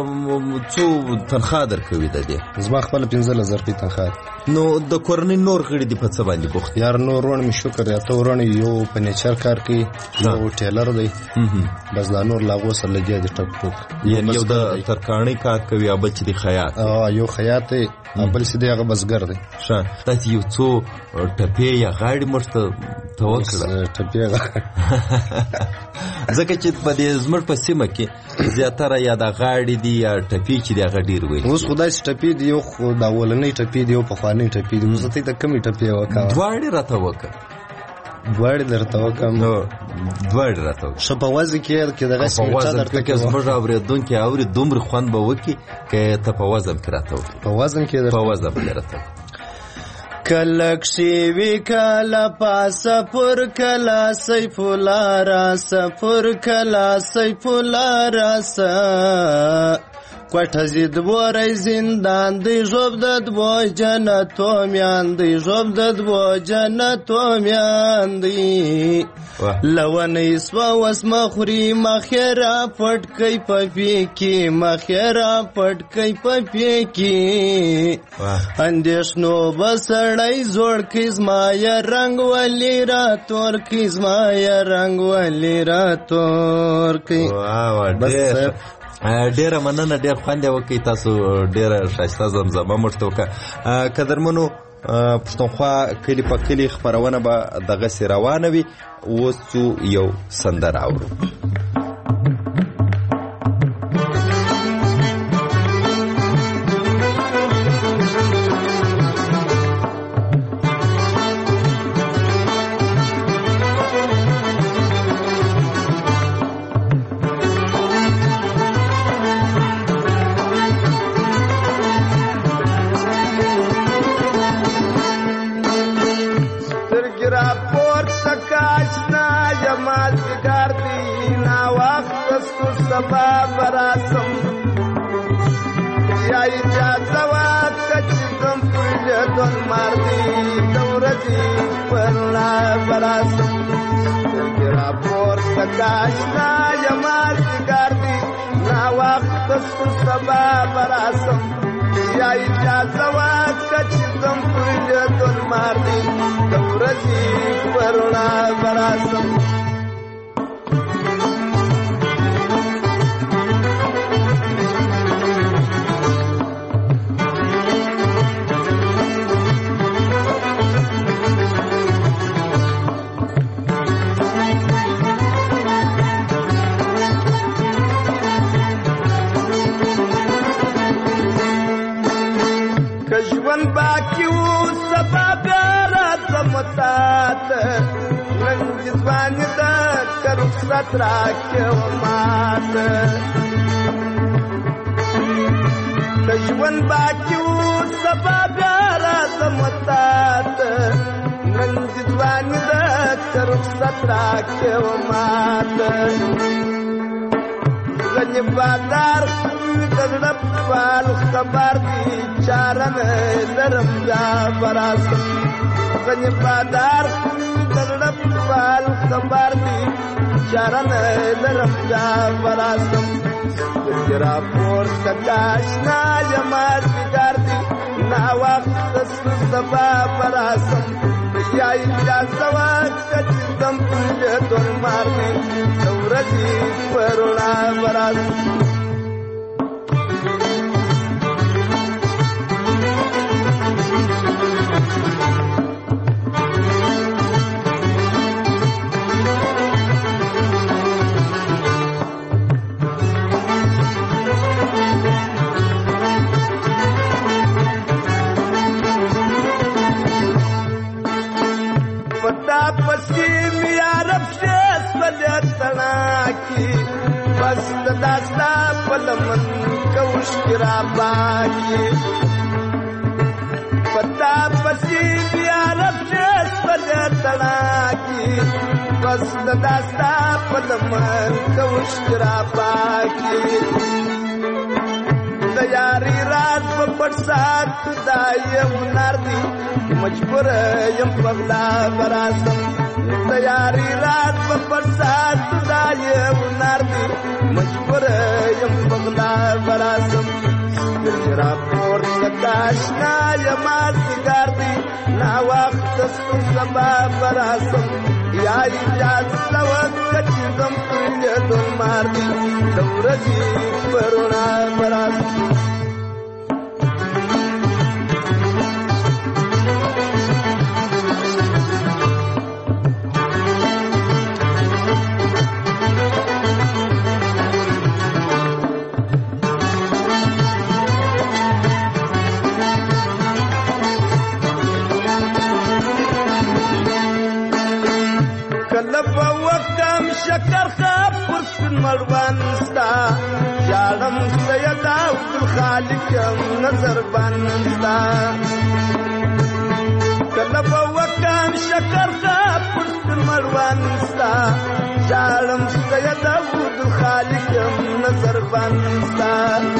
څو تنخواه درکوي د دې؟ زما خپل 15,000 روپۍ تنخواه. نو د کورنۍ نور غړي دي په څه باندې بوخت؟ یار نور ورونه مې شکر دی، اته ورونه یو په نیچر کار کوي، یو ټیلر دی، بس دا نور لاغو سره لګیا دي ټک ټوک. یعنې یو د ترکاڼۍ کار کوي او بل چې دی خیاط؟ یو خیاط دی بل چې دی هغه بزګر دی. ښه داسې یو څو ټپې یا غاړې موږ ته وکړه؟ ټپې ځکه چې په دې زموږ په سیمه کې زیاتره یا د غاړې دي یا ټپې چې دی هغه ډېر ویل. اوس خو داسې ټپې دي، یو خو د اولنۍ ټپې دي یو پخوانۍ ټپې دي. اوس ته کمې ټپې وکړه؟ دواړې راته وکړه. دواړې درته وکړم؟ دواړې راته وکړه. ښه په وزن کې دغه سپېټه درته کې زموږ اورېدونکي اوري دومره خوند به وکړي که ته په وزن کې راته وکړې. په وزن کې راته کله کښې کله پاسه پر کله سیف الله راسه پر کله سیف الله راسه کوټه زید بوری زندان دی ژوب د دو جنتو میان دی ژوب د دو جنتو میان دی لونی سوا وسمه خوري مخیرا پټ کئی پپی مخیرا پټ کئی پپی اندیشنو بسړی زوړ کزما یا رنگ ولی را تور کزما یا رنگ ولی را تور کی. بس ډیره مننه، ډیر خوند یې وکړئ، تاسو ډیره ښایسته زمزمه موږ ته وکړه. قدرمنو پښتونخوا کلي په کلي خپرونه به دغسې روانه وي. اوس څو یو سندره اورو. مازدیګر دی ناوخته سو سبا براسم یا اجازه ورکړه چې ځم پر ژوند مار دی د ورځې په رڼا براسم سترګې راپورته کړه اشنا یم مازدیګر دی ناوخته سو سبا براسم یا اجازه ورکړه چې ځم پر ژوند مار دی د ورځې په رڼا براسم ژوند باقي و سبا بیا راځم تاته نن دې ځواني ده که رخصت راکړې ماته که ژوند باقي و سبا بیا راځم تاته نن دې ځواني ده که رخصت راکړې ماته زنی بادار زړه پال خبر دی چارن لرم بیا براسم زنی بادار زړه پال خبر دی چارن لرم بیا براسم ګرا پور تکاشنا یمازګر دی نا وخت سبا براسم یا اجازه ورکړه چې ځم پر ژوند مار دی د ورځې په رڼا براسم بس داستا پلمن کوش کرا باکی پتا پسی بیا رفش پل تلاکی بس داستا پلمن کوش کرا باکی دیاری رات پپٹ ساتھ دایم ناردی مجبور یم پغلا براسم دیاری رات پپٹ ساتھ دایم ناردی مجبور یم پغلا براسم سترګې پورته کړه اشنا یم مازدیګر دی ناوخته سو سبا براسم یا اجازه ورکړه چې ځم پر ژوند مار دی د ورځې په رڼا براسم شکر خاب پر سپین مړوند ستا جاړم سید عبدالخالق یم نظر بند ستا کله به وکم شکر خاب پر سپین مړوند ستا جاړم سید عبدالخالق یم نظر بند ستا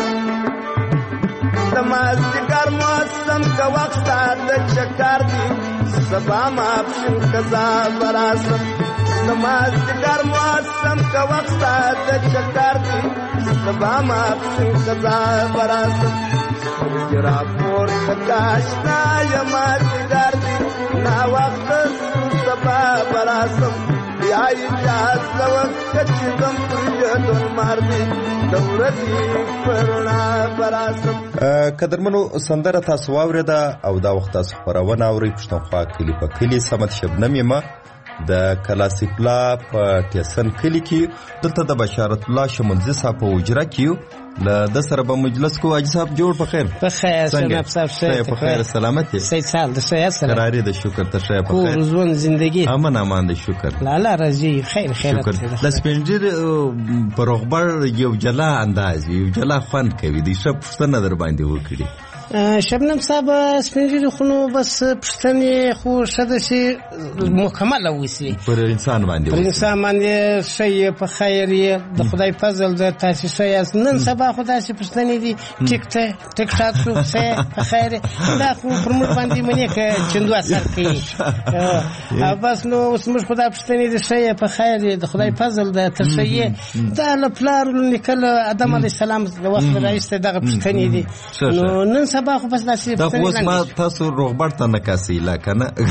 د مازدیګر موسم که وخت ستا د چکر دی سبا ماپښین قضا براسم نمازدیګر موسم که وخت ستا د چکر دی سبا ماپښین قضا براسم سترګې راپورته کړه اشنا یم مازدیګر دی ناوخته سبا براسم یا اجازه ورکړه چې ځم پر ژوند مار دی د ورځې په رڼا براسم. قدرمنو سندره تاسو واورېده او دا وخت تاسو خپرونه اورئ پښتونخوا کلي په کلي سمت شبنم یمه د کلاسیکلا په ټیسن کلي کې دلته د بشارت الله شمولزي صاحب په اجرا کې له د سره به مجلس کو حاجی صاحب جوړ په خیر جناب صاحب په خیر سلامت سید سال د شیا سره قراری د شکر ته شیا په خیر روزون زندگی امان د شکر لالا رضی خیر شکر د سپنجر په رغبر یو جلا انداز یو جلا خوان کوي د شپ څنګه در باندې وکړي شبنم صاحب سپینږیري خو نو بس پښتنې خو ښه ده چې مکمله اوسي پر انسان باندې ښه په خیر یې د خدای فضل ده تاسې ښه یاست نن سبا خو داسې پښتنې دي ټیک ټاک شو ښه په خیر دا خو پر موږ باندې منې که چندو اثر کوي بس نو اوس موږ خو دا پښتنې دي ښه په خیر یې د خدای فضل ده ته ښه یې دا له پلار نیکه له آدم علیه السلام د وخت راهیسې دغه پښتنې دي نو نن سبا خو بس داسې دا خو اوس ما تاسو روغبړ ته نه کاسي لا که نه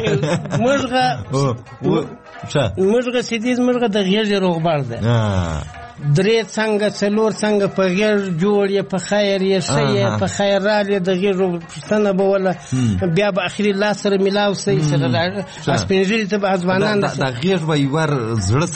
موږ سیدیز موږ د غېږې روغبړ ده 3 څنګه 4 څنګه په غېږ جوړ یې په خیر یې ښه یې په خیر راغلې د غېږ پښتنه به وله بیا به اخري لاس سره میلاو سي سره سپینږیري ته به ځوانان د غېږ به یوار زړه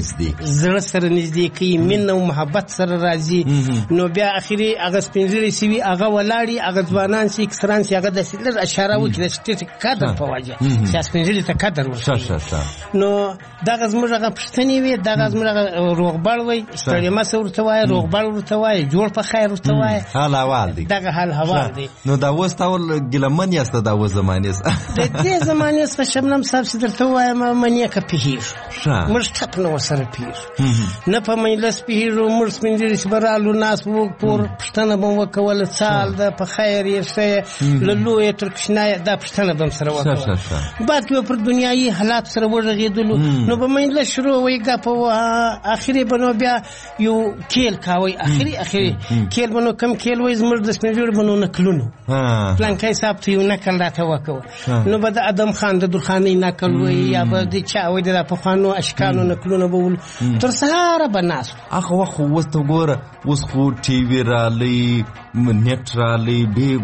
سره نږدې کوي مینه او محبت سره راځي نو بیا اخري هغه سپینږیري سوي هغه ولاړي هغه ځوانان سي کسران سي هغه داسې لږ اشاره وکړي چې قدر په وجه چې سپینږیري ته قدر ورکړي نو دغه زموږ هغه پښتنې وي دغه زموږ هغه روغبړ وي ستړي مه څه ورته وایه روغبړ ورته وایه جوړ په خیر ورته وایه حال احوال دی دغه حال احوال دی نو دا اوس تاول ګیلمن یاست د اوس زمانې د دې زمانې څخه شبنم صاحب چې درته ووایم منې که پوهېږو موږ ټپ نه ورسره پوهېږو نه په مجلس پوهېږو موږ سپین چې به رالو ناست وو پور پوښتنه به م وکوله څال ده په خیر یې ښه یې له لویه تر کوچنیه دا پوښتنه به م سره وکوله بعد کې به پر دنیایي حالات سره وغږېدلو نو به مجلس شروع وایي ګپه وه اخري به نو بیا یو کیل کاوی اخري کیل به نو کم کیل وایي زموږ د سپینږیرو به نو نکلونو پلانکی صاحب ته یو نکل راته وکوه نو به د ادم خان د درخانۍ نکل وایي یا به د چا وایي د پخوانو اشکانو نکلونه به ول تر سهاره به ناست هغه وخت خو اوس ته ګوره اوس خو ټي وي رالی نیټ رالی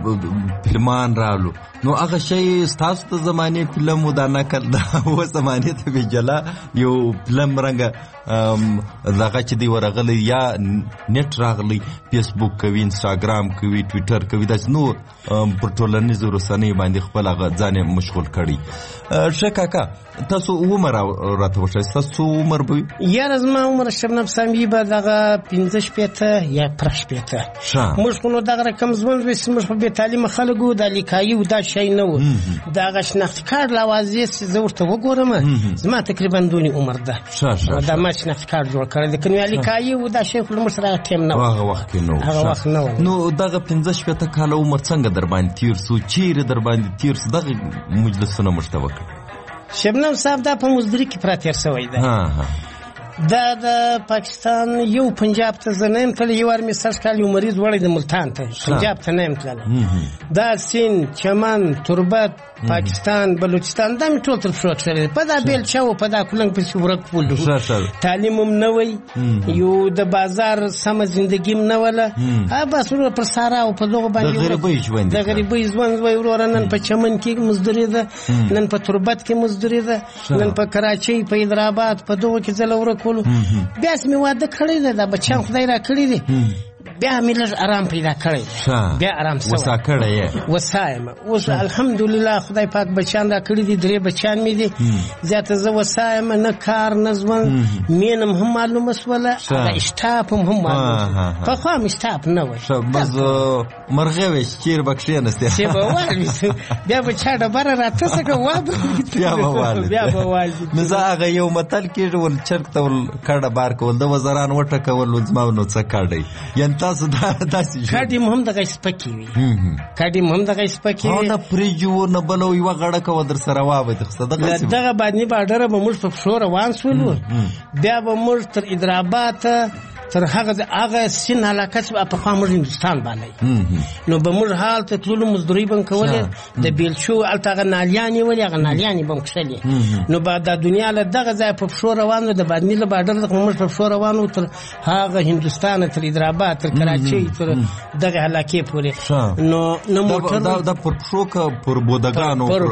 فلمان رالو نو هغه شی ستاسو د زمانې فلم و دا نکل دا اوس زمانې ته به جلا یو فلم رنګه دغه چې دی ورغلی یا نیټ راغلی فیسبوک کوي انسټاګرام کوي ټویټر کوي داسې نور پر ټولنیزو رسنیو باندې خپل هغه ځان مشغول کړي ښه کاکا تاسو عمر راته وښایئ ستاسو عمر به وي یاره زما عمر شبنم سامي به دغه 15 یا 15 موږ خو نو دغه رقم ژوند وي چې موږ خو بې تعلیمه خلک وو دا لیکایي و دا شی نه و دغه شناختي کارت لوازې چې زه ورته وګورم زما تقریبا دونې عمر ده دا ما شناختي کارت جوړ کړی د کنیا لیکایي و دا شی خو له موږ سره ټیم نه و هغه وخت کې نه و نو دغه 15 کاله عمر څنګه در باندې تیر سو چیرې در باندې تیر سو دغه مجلسونه موږ ته وکړه شبنم صاحب دا په مزدوري کې پراتیر شوی ده دا د پاکستان یو پنجاب ته زه نه یم تللی یو وار مې سږ کال یو مریض وړی د ملتان ته پنجاب ته نه یم تللی دا سیند چمن تربت پاکستان بلوچستان دا مې ټول تر پښو تللی په دا بیلچه و په دا کولنګ پسې ورک ولو تعلیم هم نه وی یو د بازار سمه زندګي هم نه وله بس ورور پر سارا او په دغه باندې د غریبۍ ژوند وی وروره نن په چمن کې مزدوري ده نن په تربت کې مزدوري ده نن په کراچۍ په حیدرآباد په دغه کې زه له ورک ولو بیا مې واده کړی دی دا بچیان خدای را کړي دي بیا مې لږ آرام پیدا کړی بیا آرام سوی وسا کړی وسا یم اوس الحمدلله خدای پاک بچیان را کړي دي 3 بچیان مې دي زیاته زه وسا یم نه کار نه ژوند مینه هم معلومه شوله اشتاپ هم معلومه پخوا مې اشتاپ نه وی بس مرغه وی چیر بکشې نسته چې به والي بیا به چا ډبره راته څنګه وابه بیا به والي نو زه هغه یو متل کېږي ول چرک ته ول کډه بار کول د وزران وټکول زما نو څه کړی یعنی تاسو داسې کډیم هم دغه سپکی وي کډیم هم دغه سپکی وي نه پریجو نه بلو یو غړه کو در سره وابه دغه باندې باډر به موږ په شو روان شولو بیا به موږ تر حیدرآباد تر هغه سین علاقه چې په خوا موږ هندوستان باندې نو به موږ حال ته تللو مزدوري به کولې د بیلچو هلته هغه نالیانې ولې هغه نالیانې به کښلې نو به د دنیا له دغه ځای په پښو روان د باندې له باډر څخه موږ په پښو روان وو تر هغه هندوستان تر حیدرآباد تر کراچۍ تر دغه علاقې پورې نو موټر دا پر پښو که پر بودګانو پر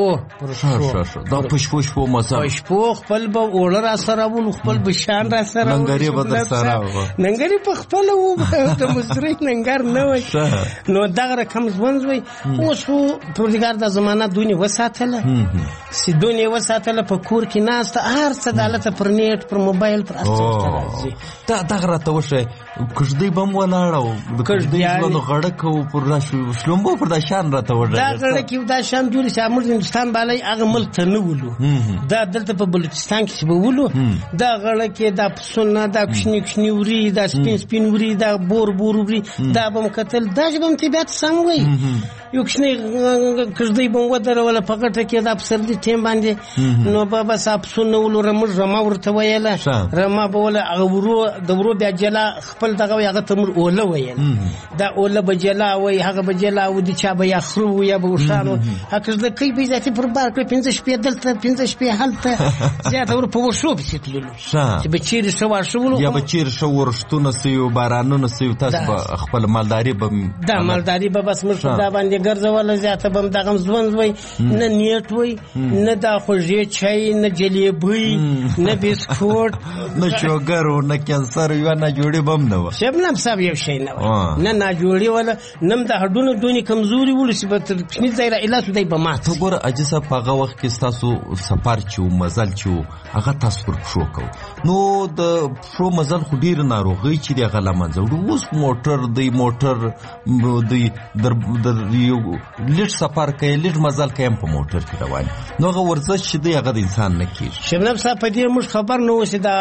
پښو دا پښپو مزه پښپو خپل به اوړه را سره ول خپل به شان را سره لنګرې به در سره ننګر په خپل وو د مزدوري ننګر نه وای نو دغه رقم ځوند وای اوس پروردګار د زمانہ دونی وساتله سیدونی وساتله په کور کې ناست هر څه دالته پر نیټ پر موبایل پر اساس دا دغه راته وشه کښدی بم ولاړو د کښدی ځلو غړکو پر راشو شلمبو پر د شان راته وړه دا غړکې دا شان جوړ شي امر هندستان بالای هغه ملک ته نه ولو دا دلته په بلوچستان کې به ولو دا غړکې دا پسونه دا کښنی کښنی وری دا سپین وری دا بور وری دا بم قتل دا بم طبيعت سم وای یو کښنی کښدی بم ودر ولا پکټه کې دا پر دې ټیم باندې نو بابا صاحب سونه ولو رما ورته ویله رما به ولا غورو د ورو بیا جلا خپل دغه هغه تمر اوله ویل دا اوله بجلا وای هغه بجلا و دي چا به یا خرو یا به وشانو هغه د کی به ذاتي پر بار کې 15 شپې دلته 15 شپې حالته زیاته ور په وشو بسیتلو چې به چیرې شو شو یا به چیرې شو ورشتونه سيو بارانونه سيو تاسو خپل مالداري به دا مالداري به بس مر دا باندې ګرځول زیاته بم دغه ځوند وای نه نیټ وای نه دا خوږی چای نه جلیبي نه بسکوټ نه شوګر نه کانسر یو نه جوړي بم نه شبنم صاحب یو شي نه جوړي ولا نم د هډونو دونی کمزوري ولسی به تر پښنی ځای را علاج دی به مات ته ګور اجازه پاغه وخت کې تاسو سفر چو مزل چو هغه تاسو پر شو کو نو د شو مزل خو ډیر ناروغي چې د غلمان زړه اوس موټر دی در یو لټ سفر کوي لټ مزل کوي په موټر کې روان نو هغه ورزش چې دی هغه د انسان نه کیږي شبنم صاحب په دې موږ خبر نه وسی دا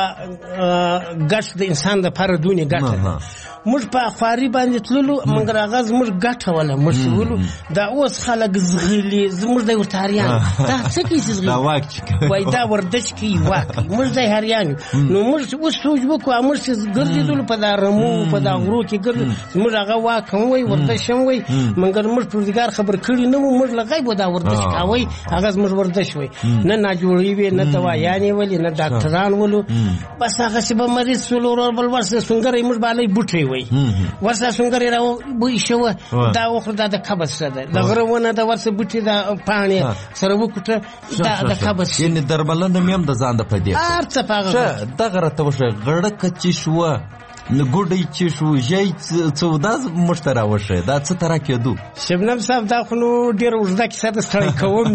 ګټ د انسان د پر دونی ګټ موږ په خواري باندې تللو موږ راغز موږ ګټه ولا مسولو دا اوس خلک زغلی زموږ د ورتاریان دا څه کی زغلی دا واک وای دا وردچ کی واک موږ د هریان نو موږ اوس سوچ وکړو موږ چې ګرځیدل په دا رمو په دا غرو کې ګرځ موږ هغه واک هم وای وردش هم وای موږ پروردګار خبر کړی نو موږ لغای بو دا وردش کاوي هغه موږ وردش وای نه جوړی وی نه دوايانې ولی نه ډاکټران ولو بس هغه چې به مریض سولور بل ورسره څنګه موږ باندې بوټي ورسه څنګه راو بو شو دا وخت د کبس سره د غرونه د ورسه بوټي د پانی سره وکټه د کبس یعنی درملنه میم د ځان د پدې ارڅ پاغه دغه راته وشه غړک چې شو نګوډی چې شو جای څوداز مشترا وشه دا څه تر کېدو شبنم صاحب دا خو ډیر وژدا کې ساده ستړی کوم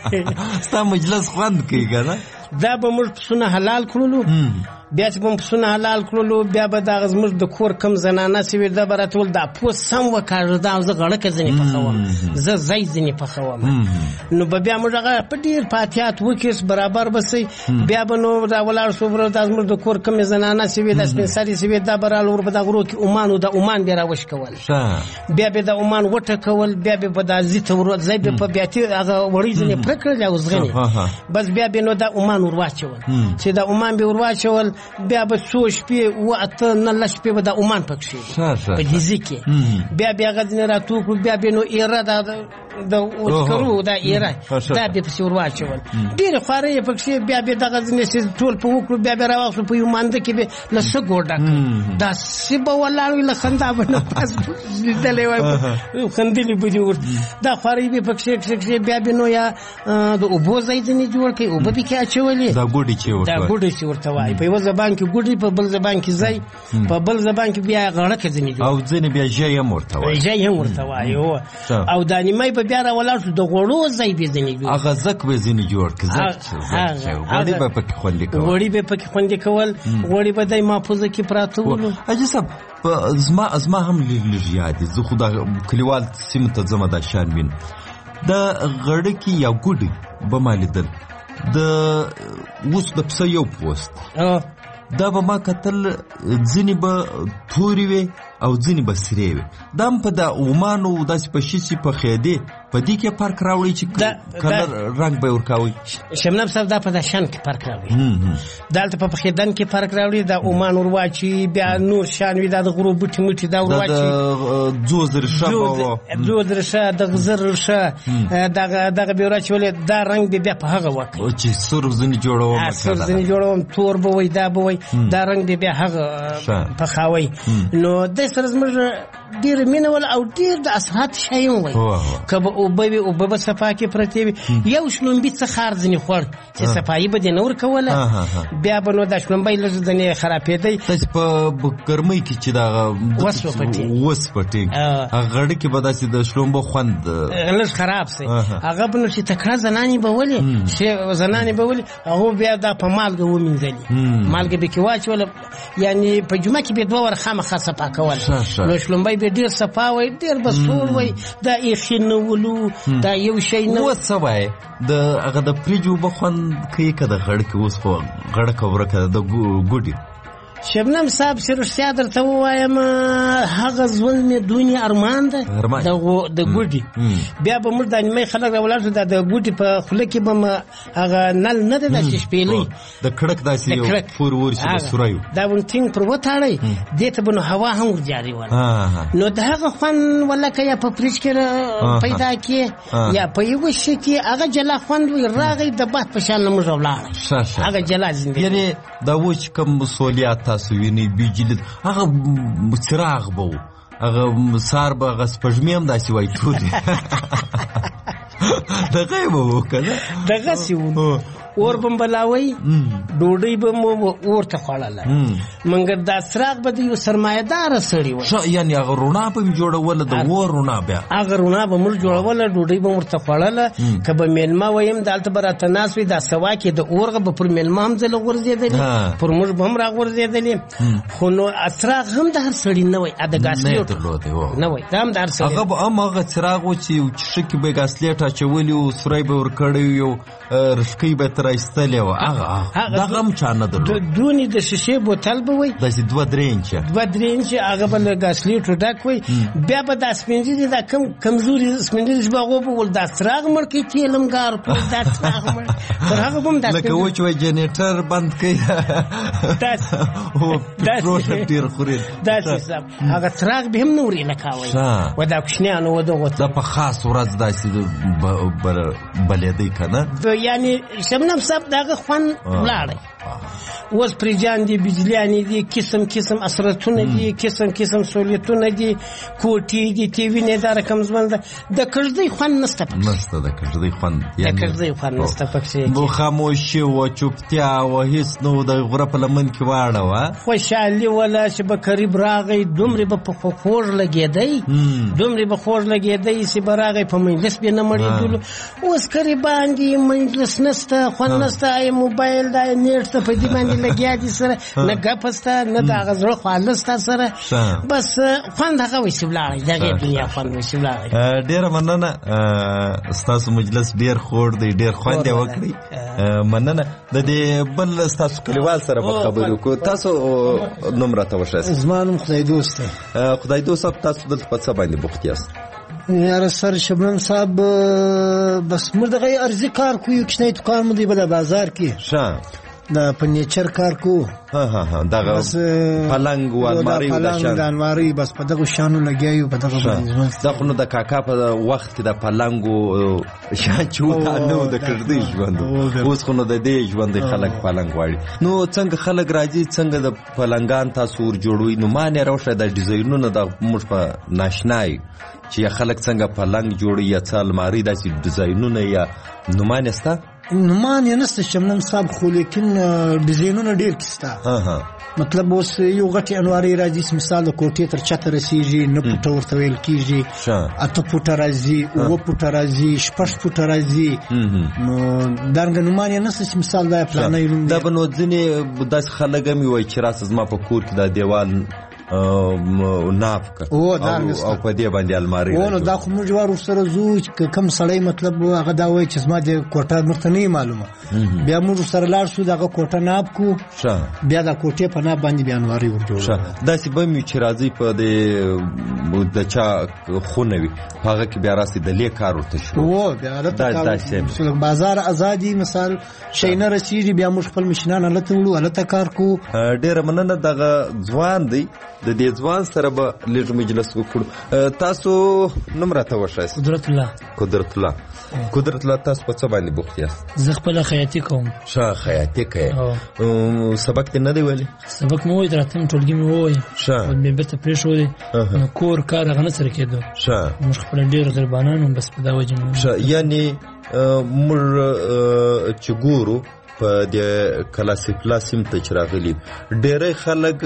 دي ستا مجلس خوند کوي کنه دا به موږ پسونه حلال کړلو بیا چې به پسونه حلال کړلو بیا به دا زموږ د کور کم زنانه سوي دا براتول دا پوس سم وکړ دا زه غړکه ځنی پخوم زه زای ځنی پخوم نو بیا موږ هغه په ډیر پاتیات وکیس برابر بسې بیا به نو دا ولار شو بر دا زموږ د کور کم زنانه سوي د سپنسري سوي دا برال ور په دا غرو کې اومانو د اومان بیا راوښ کول بیا به د اومان وټه کول بیا به په د زیته ور ځای به په بیاتي هغه وړي ځنی پرکړل او زغنی بس بیا به نو دا اومان ور واچول چې دا اومان به ور واچول بیا به څو شپې و اته نه لږ شپې به د اومان پکښې په دې کې بیا غځنه راتو بیا به نو ایره د اوسکرو دا ایره دا به په ور واچول ډېر خوارې پکښې بیا به د غځنه سي ټول په وکړو بیا به راوښو په یو مانده کې به لسه ګوډه دا سبا ولاوي له خندا باندې پاس لیدلې وای خندلې بده ور دا خوارې به پکښې بیا به نو یا د اوبو زیدنی جوړ کې او به کې اچولې دا ګوډي چې ورته وای په یو زبان کې ګوډي په بل زبان کې زای په بل زبان کې بیا غړکه ځنی جوړ او ځنی بیا جای مرته وای او د نیمای په بیا را ولاړ شو د غوړو زای به ځنی جوړ هغه زک به ځنی جوړ کړه غوړي به پکې خوندې کول غوړي به دای محفوظه کې پراته ولو اجي سب زما هم لږ یاد زه خو د کلیوال سیمه ته زما د شان وین د غړکی یا ګوډي به مالیدل د اوس د پسه یو پوست دا به ما کتل ځینې به تورې وي او ځینې به سرې وي دا هم په د اومانو داسې په شي په خیدې په دې کې فرق راوړي چې کلر رنګ به ورکوي شمناب صاحب دا په د شان کې فرق راوړي دلته په خیدن کې فرق راوړي د اومان ورواچي بیا نور شان وي د غرو بوټي مټي دا ورواچي جوز رشه د غزر رشه دغه به ورواچول دا رنګ بیا په هغه وخت چې سر ځنې جوړوم تور به وي دا به وي دا رنګ بیا هغه په خاوي نو د سره زموږ ډیر مینول او ډیر د اثرات شایم وي کبه اوبه به صفا کې پرتې وي یو شلومبي څه خار ځینې خوړ چې صفایي به دې نه ورکوله بیا به نو دا شلومبی لږ ځینې خرابېدی داسې په ګرمۍ کې چې دغه وسپټېږي غړي کې به داسې د شلومبو خوند لږ خراب سي هغه به نو چې تکړه زنانې به ولې زنانې به ولې هغه بیا دا په مالګه ومینځلي مالګه به کې واچوله یعنی په جمعه کې به 2 ور خامخا صفا کول نو شلومبی به ډېر صفا وي ډېر به سوړ وي دا ایخي نه ولو دا یو شی نه وڅ وای د هغه د فریجو به خوند کوي که د غړ کې اوس خو غړکه ورکه د ګوډي شبنم صاحب چې رښتیا درته ووایم هغه ژوند مې دونې ارمان ده د ګوډي بیا به موږ د نیمۍ خلک راولاړ شو د ګوډي په خوله کې به هغه نل نه ده داسې شپېلۍ د کړک داسې یو پور ورشي به سوری دا به ټینګ پر وتاړی دې ته به نو هوا هم ورجاري وله نو د هغه خوند ولکه یا په فریج کې پیدا کړې یا په یوه شي کې هغه جلا خوند وي راغی د باد په شان نه موږ ولاړی هغه جلا زندګي یعنې دا وچ کم سولیات تاسو وینئ بجلی هغه څراغ به و هغه سار به هغه سپږمې هم داسې وای ټولې دغه یې به و که نه دغسې و اور به بلاوي ډوډۍ به مو اور ته خوړله مګر دا څراغ به د یو سرمایه‌داره سړي و یعنې هغه رڼا به مې جوړوله د اور رڼا بیا هغه رڼا به موږ جوړوله ډوډۍ به ورته خوړله که به میلمه ویم دلته به راته ناست وي دا سوا کې د اورغه به پر میلمه هم ځله غورځېدلې پر موږ به هم راغورځېدلې خو نو څراغ هم د هر سړي نه وی د ګاسلیټ نه وی دا هم د هر سړي هغه به هم هغه څراغ و چې یو چیښه کې به یې ګاسلیټ اچولي و سوری به ورکړی یو رشکۍ به تر ایستلې وه دغه هم چا نه درلود دونې د شیشې بوتل به وی داسې 2-3 انچه 2-3 انچه هغه به له ګاسلیټو ډک وی بیا به دا سپین ږیري دا کمزوري سپین ږیري چې به هغو به ول دا څراغ مړ کړي تیلمګار کړي دا څراغ مړ پر هغه به هم لکه وچ وای جنریټر بند کړي پټرول ډېر خوري داسې حساب هغه څراغ به هم نه ورې لکاوی و دا کوچنیانو و دغو دا په خاص ورځ داسې بلېدی که نه یعنې شبنم صاحب د هغه خوند ولاړی اوس پریجان دي بجلیانې دي قسم قسم اثرتونه دي قسم قسم سهولتونه دي کوټې دي ټي وي نه دا رقم ژوند ده د کږدۍ خوند نشته پکښې نشته د کږدۍ خوند د کږدۍ خوند نشته پکښې نو خاموشي وه چوپتیا وه هېڅ نه و د غره په لمن کې واړه وه خوشحالي وله چې به قریب راغی دومرې به په خوږ لګېدی دومرې به خوږ لګېدی چې به راغی په مجلس بې نه مړېدلو اوس قریبان دي مجلس نشته خوند نشته موبایل دا نیټ ته په دې باندې لګیا دي سره نه ګپ سته نه د هغه زړه خواله سته سره بس خوند هغه ویسې ولاړی د هغې دنیا خوند ویسې ولاړی ډېره مننه ستاسو مجلس ډېر خوږ دی ډېر خوند یې وکړئ مننه د دې بل ستاسو کلیوال سره به خبرې وکړو تاسو نوم راته وښایاست زما نوم خدای دوست دی خدای دوست صاحب تاسو دلته په څه باندې بوخت یاست یاره سر شبنم صاحب بس موږ دغه ارزي کار کوو یو کوچنی دوکان مو دی په بازار کې دا فرنیچر کار کوو دغه پلنګ و المارۍ د المارۍ بس په دغه شانو لګیا یو په دغه باندې دا خو نو د کاکا په وخت کې د پلنګو شان چې وته نه و د کږدۍ ژوند اوس خو نو د دې ژوند خلک پلنګ غواړي نو څنګه خلک راځي څنګه د پلنګان تاسو ور جوړوي نو ما نه راوښه د ډیزاینونو د موږ په ناشنای چې خلک څنګه پلنګ جوړي یا څه المارۍ داسې ډیزاینونه یا نومانې سته نومان یې نسته شبنم صاحب خو لیکن ډیزاینونه ډېر کسته مطلب اوس یو غټې انوارۍ راځي مثال د کوټې تر چته رسېږي 9 فوټه ورته ویل کېږي 8 فوټه راځي 9 فوټه راځي 6 فوټه راځي نو دارنګه نومان یې نسته چې مثال دا پلانۍ دا به نو ځینې داسې خلک هم وایي چې راسه زما په کور کې دا دیوال نافکه او په دې باندې الماری نو دا خو موږ وار سره زو کم سړی مطلب هغه دا وایي چې زما د کوټه مرته نه معلومه بیا موږ سره لاړ شو دغه کوټه ناب کو بیا دا کوټې په ناب باندې بیا انواري ورجوړ داسې به مې چې راځي په د چا خونه وي هغه کې بیا راسي د لې کار ورته شو بیا هلته بازار ازادي مثال شی نه رسېږي بیا موږ خپل مشینان هلته وړو هلته کار کوو ډېره مننه دغه ځوان دی د دې ځوان سره به لږ مجلس وکړو. تاسو نوم راته وښایاست. قدرت الله تاسو په څه باندې بوخت یاست؟ زه خپله خیاطي کوم. ښه خیاطي کوئ. سبق دې نه دی ویلی؟ سبق مې ووایي راتلم ټولګي مې ووایي خو مې بېرته پرېښودی نو کور کار هغه نه سره کېدو. موږ خپله ډېر غریبانان وم بس په دا وجه مې. یعنې موږ چې ګورو په د کلاسیفلا سیم ته چې راغلي ډېری خلک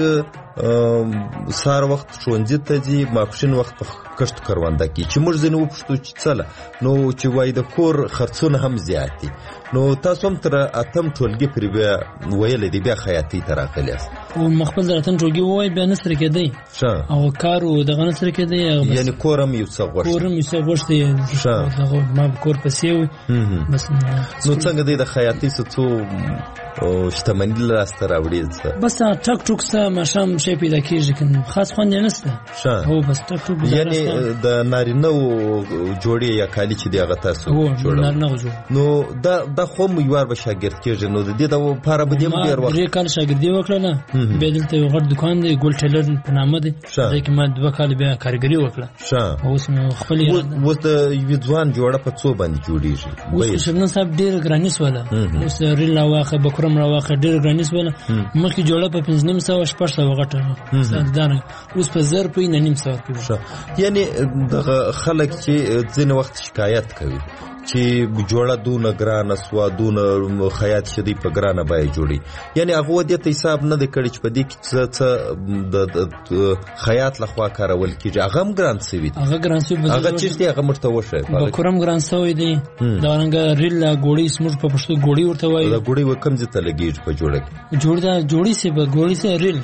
سهار وخت ښوونځي ته ځي ماپښین وخت په کښت کرونده کې چې موږ ځینې وپوښتو چې څله نو چې وایي د کور خرڅونه هم زیات دي. نو تاسو هم تر اتم ټولګي پورې بیا ویلی دی بیا خیاطۍ ته راغلي یاست؟ ما خپل تر اتم ټولګي ووایي بیا نه سره کېدی او کار و دغه نه سره کېدی. یعنې کور هم یو څه غوښتي ما به کور پسې وي بس. نو څنګه دی د خیاطۍ څه څو شتمني لاسته راوړي؟ بس ټک ټوک څه ماښام شی پیدا کېږي که خاص خوند یې نشته. هو بس ټک ټوک. یعنې د نارینهو جوړې یا کالي چې دی هغه تاسو جوړوئ؟ نو دا خو هم یوار به شاګرد کېږي نو د دې دپاره به دې هم ډېر وخت 3 کال شاګردي وکړله. بیا دلته یو غټ دکان دی ګل ټیلر په نامه دی ځای کې ما 2 کال بیا کارګري وکړه. اوس مې خپل اوس د یوې ځوان جوړه په څو باندې جوړېږي؟ اوس شبنم صاحب ډېره ګراني سوله. اوس ریل راواخه بکرم راواخه ډېره ګراني سوله. مخکې جوړه په 5,500 600 غټه دانه اوس په 1000 روپۍ 900 روپۍ. یعنې دغه خلک چې ځینې وخت شکایت کوي چې جوړه دونه ګرانه سوه دونه خیاط شدی په ګرانه بیه جوړي. یعنې هغه دې ته حساب نه دی کړی چې په دې کې څه د خیاط لخوا کارول کېږي هغه هم ګران سوي دي. هغه چیز دی هغه موږ ته وښایه. بکرم ګران سوی دی. دارنګه ریل ګوړی موږ په پښتو ګوړی ورته وایي. دا ګوړی کوم ځای ته لګېږي په جوړه کې؟ جوړی سي په ګوړی سي ریل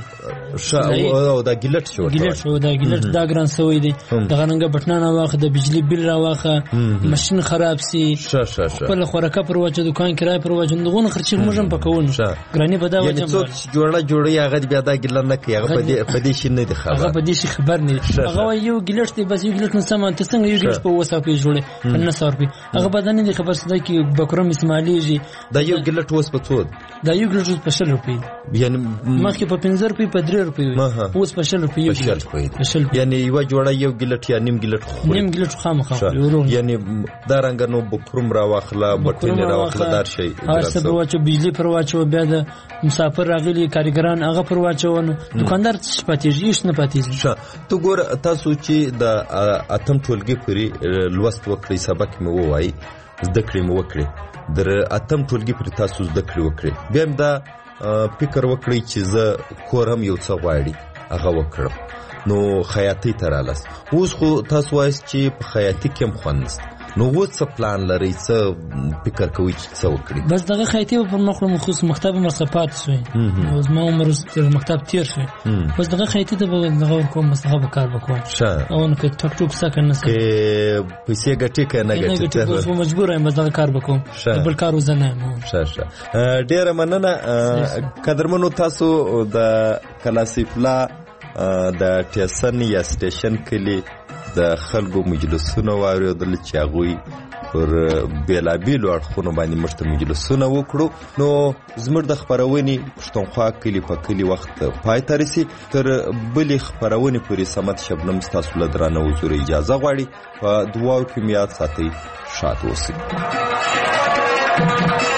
او دا ګیلټ شو دا ګیلټ دا ګران سوی دی. دغه رنګه بټنانه واخه د بجلی بیل راواخه ماشین خراب خپل خوراکه پر واچو دکان کرای پر واچو دغه خرچې موږ هم پکول ګرانی په دا وجه څوک جوړی هغه بیا دا ګیل نه کوي. هغه په دې شي نه دی خبر. هغه په دې شي خبر نه. هغه یو ګیلټ دی بس یو ګیلټ نه سم ته څنګه یو ګیلټ په وسه په جوړه په 900 روپۍ هغه بدن نه خبر څه دی کې بکرم اسماعیلیږي. دا یو ګیلټ اوس په څو؟ دا یو ګیلټ په 60 روپۍ یعنی مخکې په 15 روپۍ په 3 روپۍ اوس په 60 روپۍ. یعنی یو جوړه یو ګیلټ یا نیم ګیلټ خامخا یعنی دا رنګ نو بکرم راواخله بټینه راواخله دار شي هر څه پر واچو بجلی پر واچو بیا د مسافر راغلي کارګران هغه پر واچو دکاندار څه پاتېږي هیڅ نه پاتېږي. ته ګور تاسو چې د اتم ټولګي پورې لوست وکړئ سبق مې ووایي زده کړې مې وکړې در اتم ټولګي پورې تاسو زده کړې وکړې بیا هم دا فکر وکړئ چې زه کور هم یو څه غواړي هغه وکړم نو خیاطۍ ته رالاست. اوس خو تاسو وایست چې په خیاطۍ کې هم خوند نشته نو اوس څه پلان لرئ څه فکر کوئ چې څه وکړئ؟ بس دغه خیاطۍ به پر مخ مخصوص مکتب مرصفات شوی اوس ما عمر تر مکتب تیر شوی بس دغه خیاطۍ ته به دغه کوم بس هغه کار وکړم او نو که ټک ټوک سکه نه سکه پیسې ګټي که نه ګټي اوس مجبور یم بس دغه کار وکړم بل کار وزنه ښه ډېره مننه قدرمنو تاسو د کلاسیفلا د ټیسن یا سټیشن کلی د خلکو مجلسونه واورېدل چې هغوی پر بېلابېلو اړخونو باندې موږ ته مجلسونه وکړو. نو زموږ د خپرونې پښتونخوا کلي په کلي وخت پای ته رسي. تر بلې خپرونې پورې صمد شبنم ستاسو له درانه حضور اجازه غواړي. په دعاو کې مې یاد ساتئ شاد اوسئ.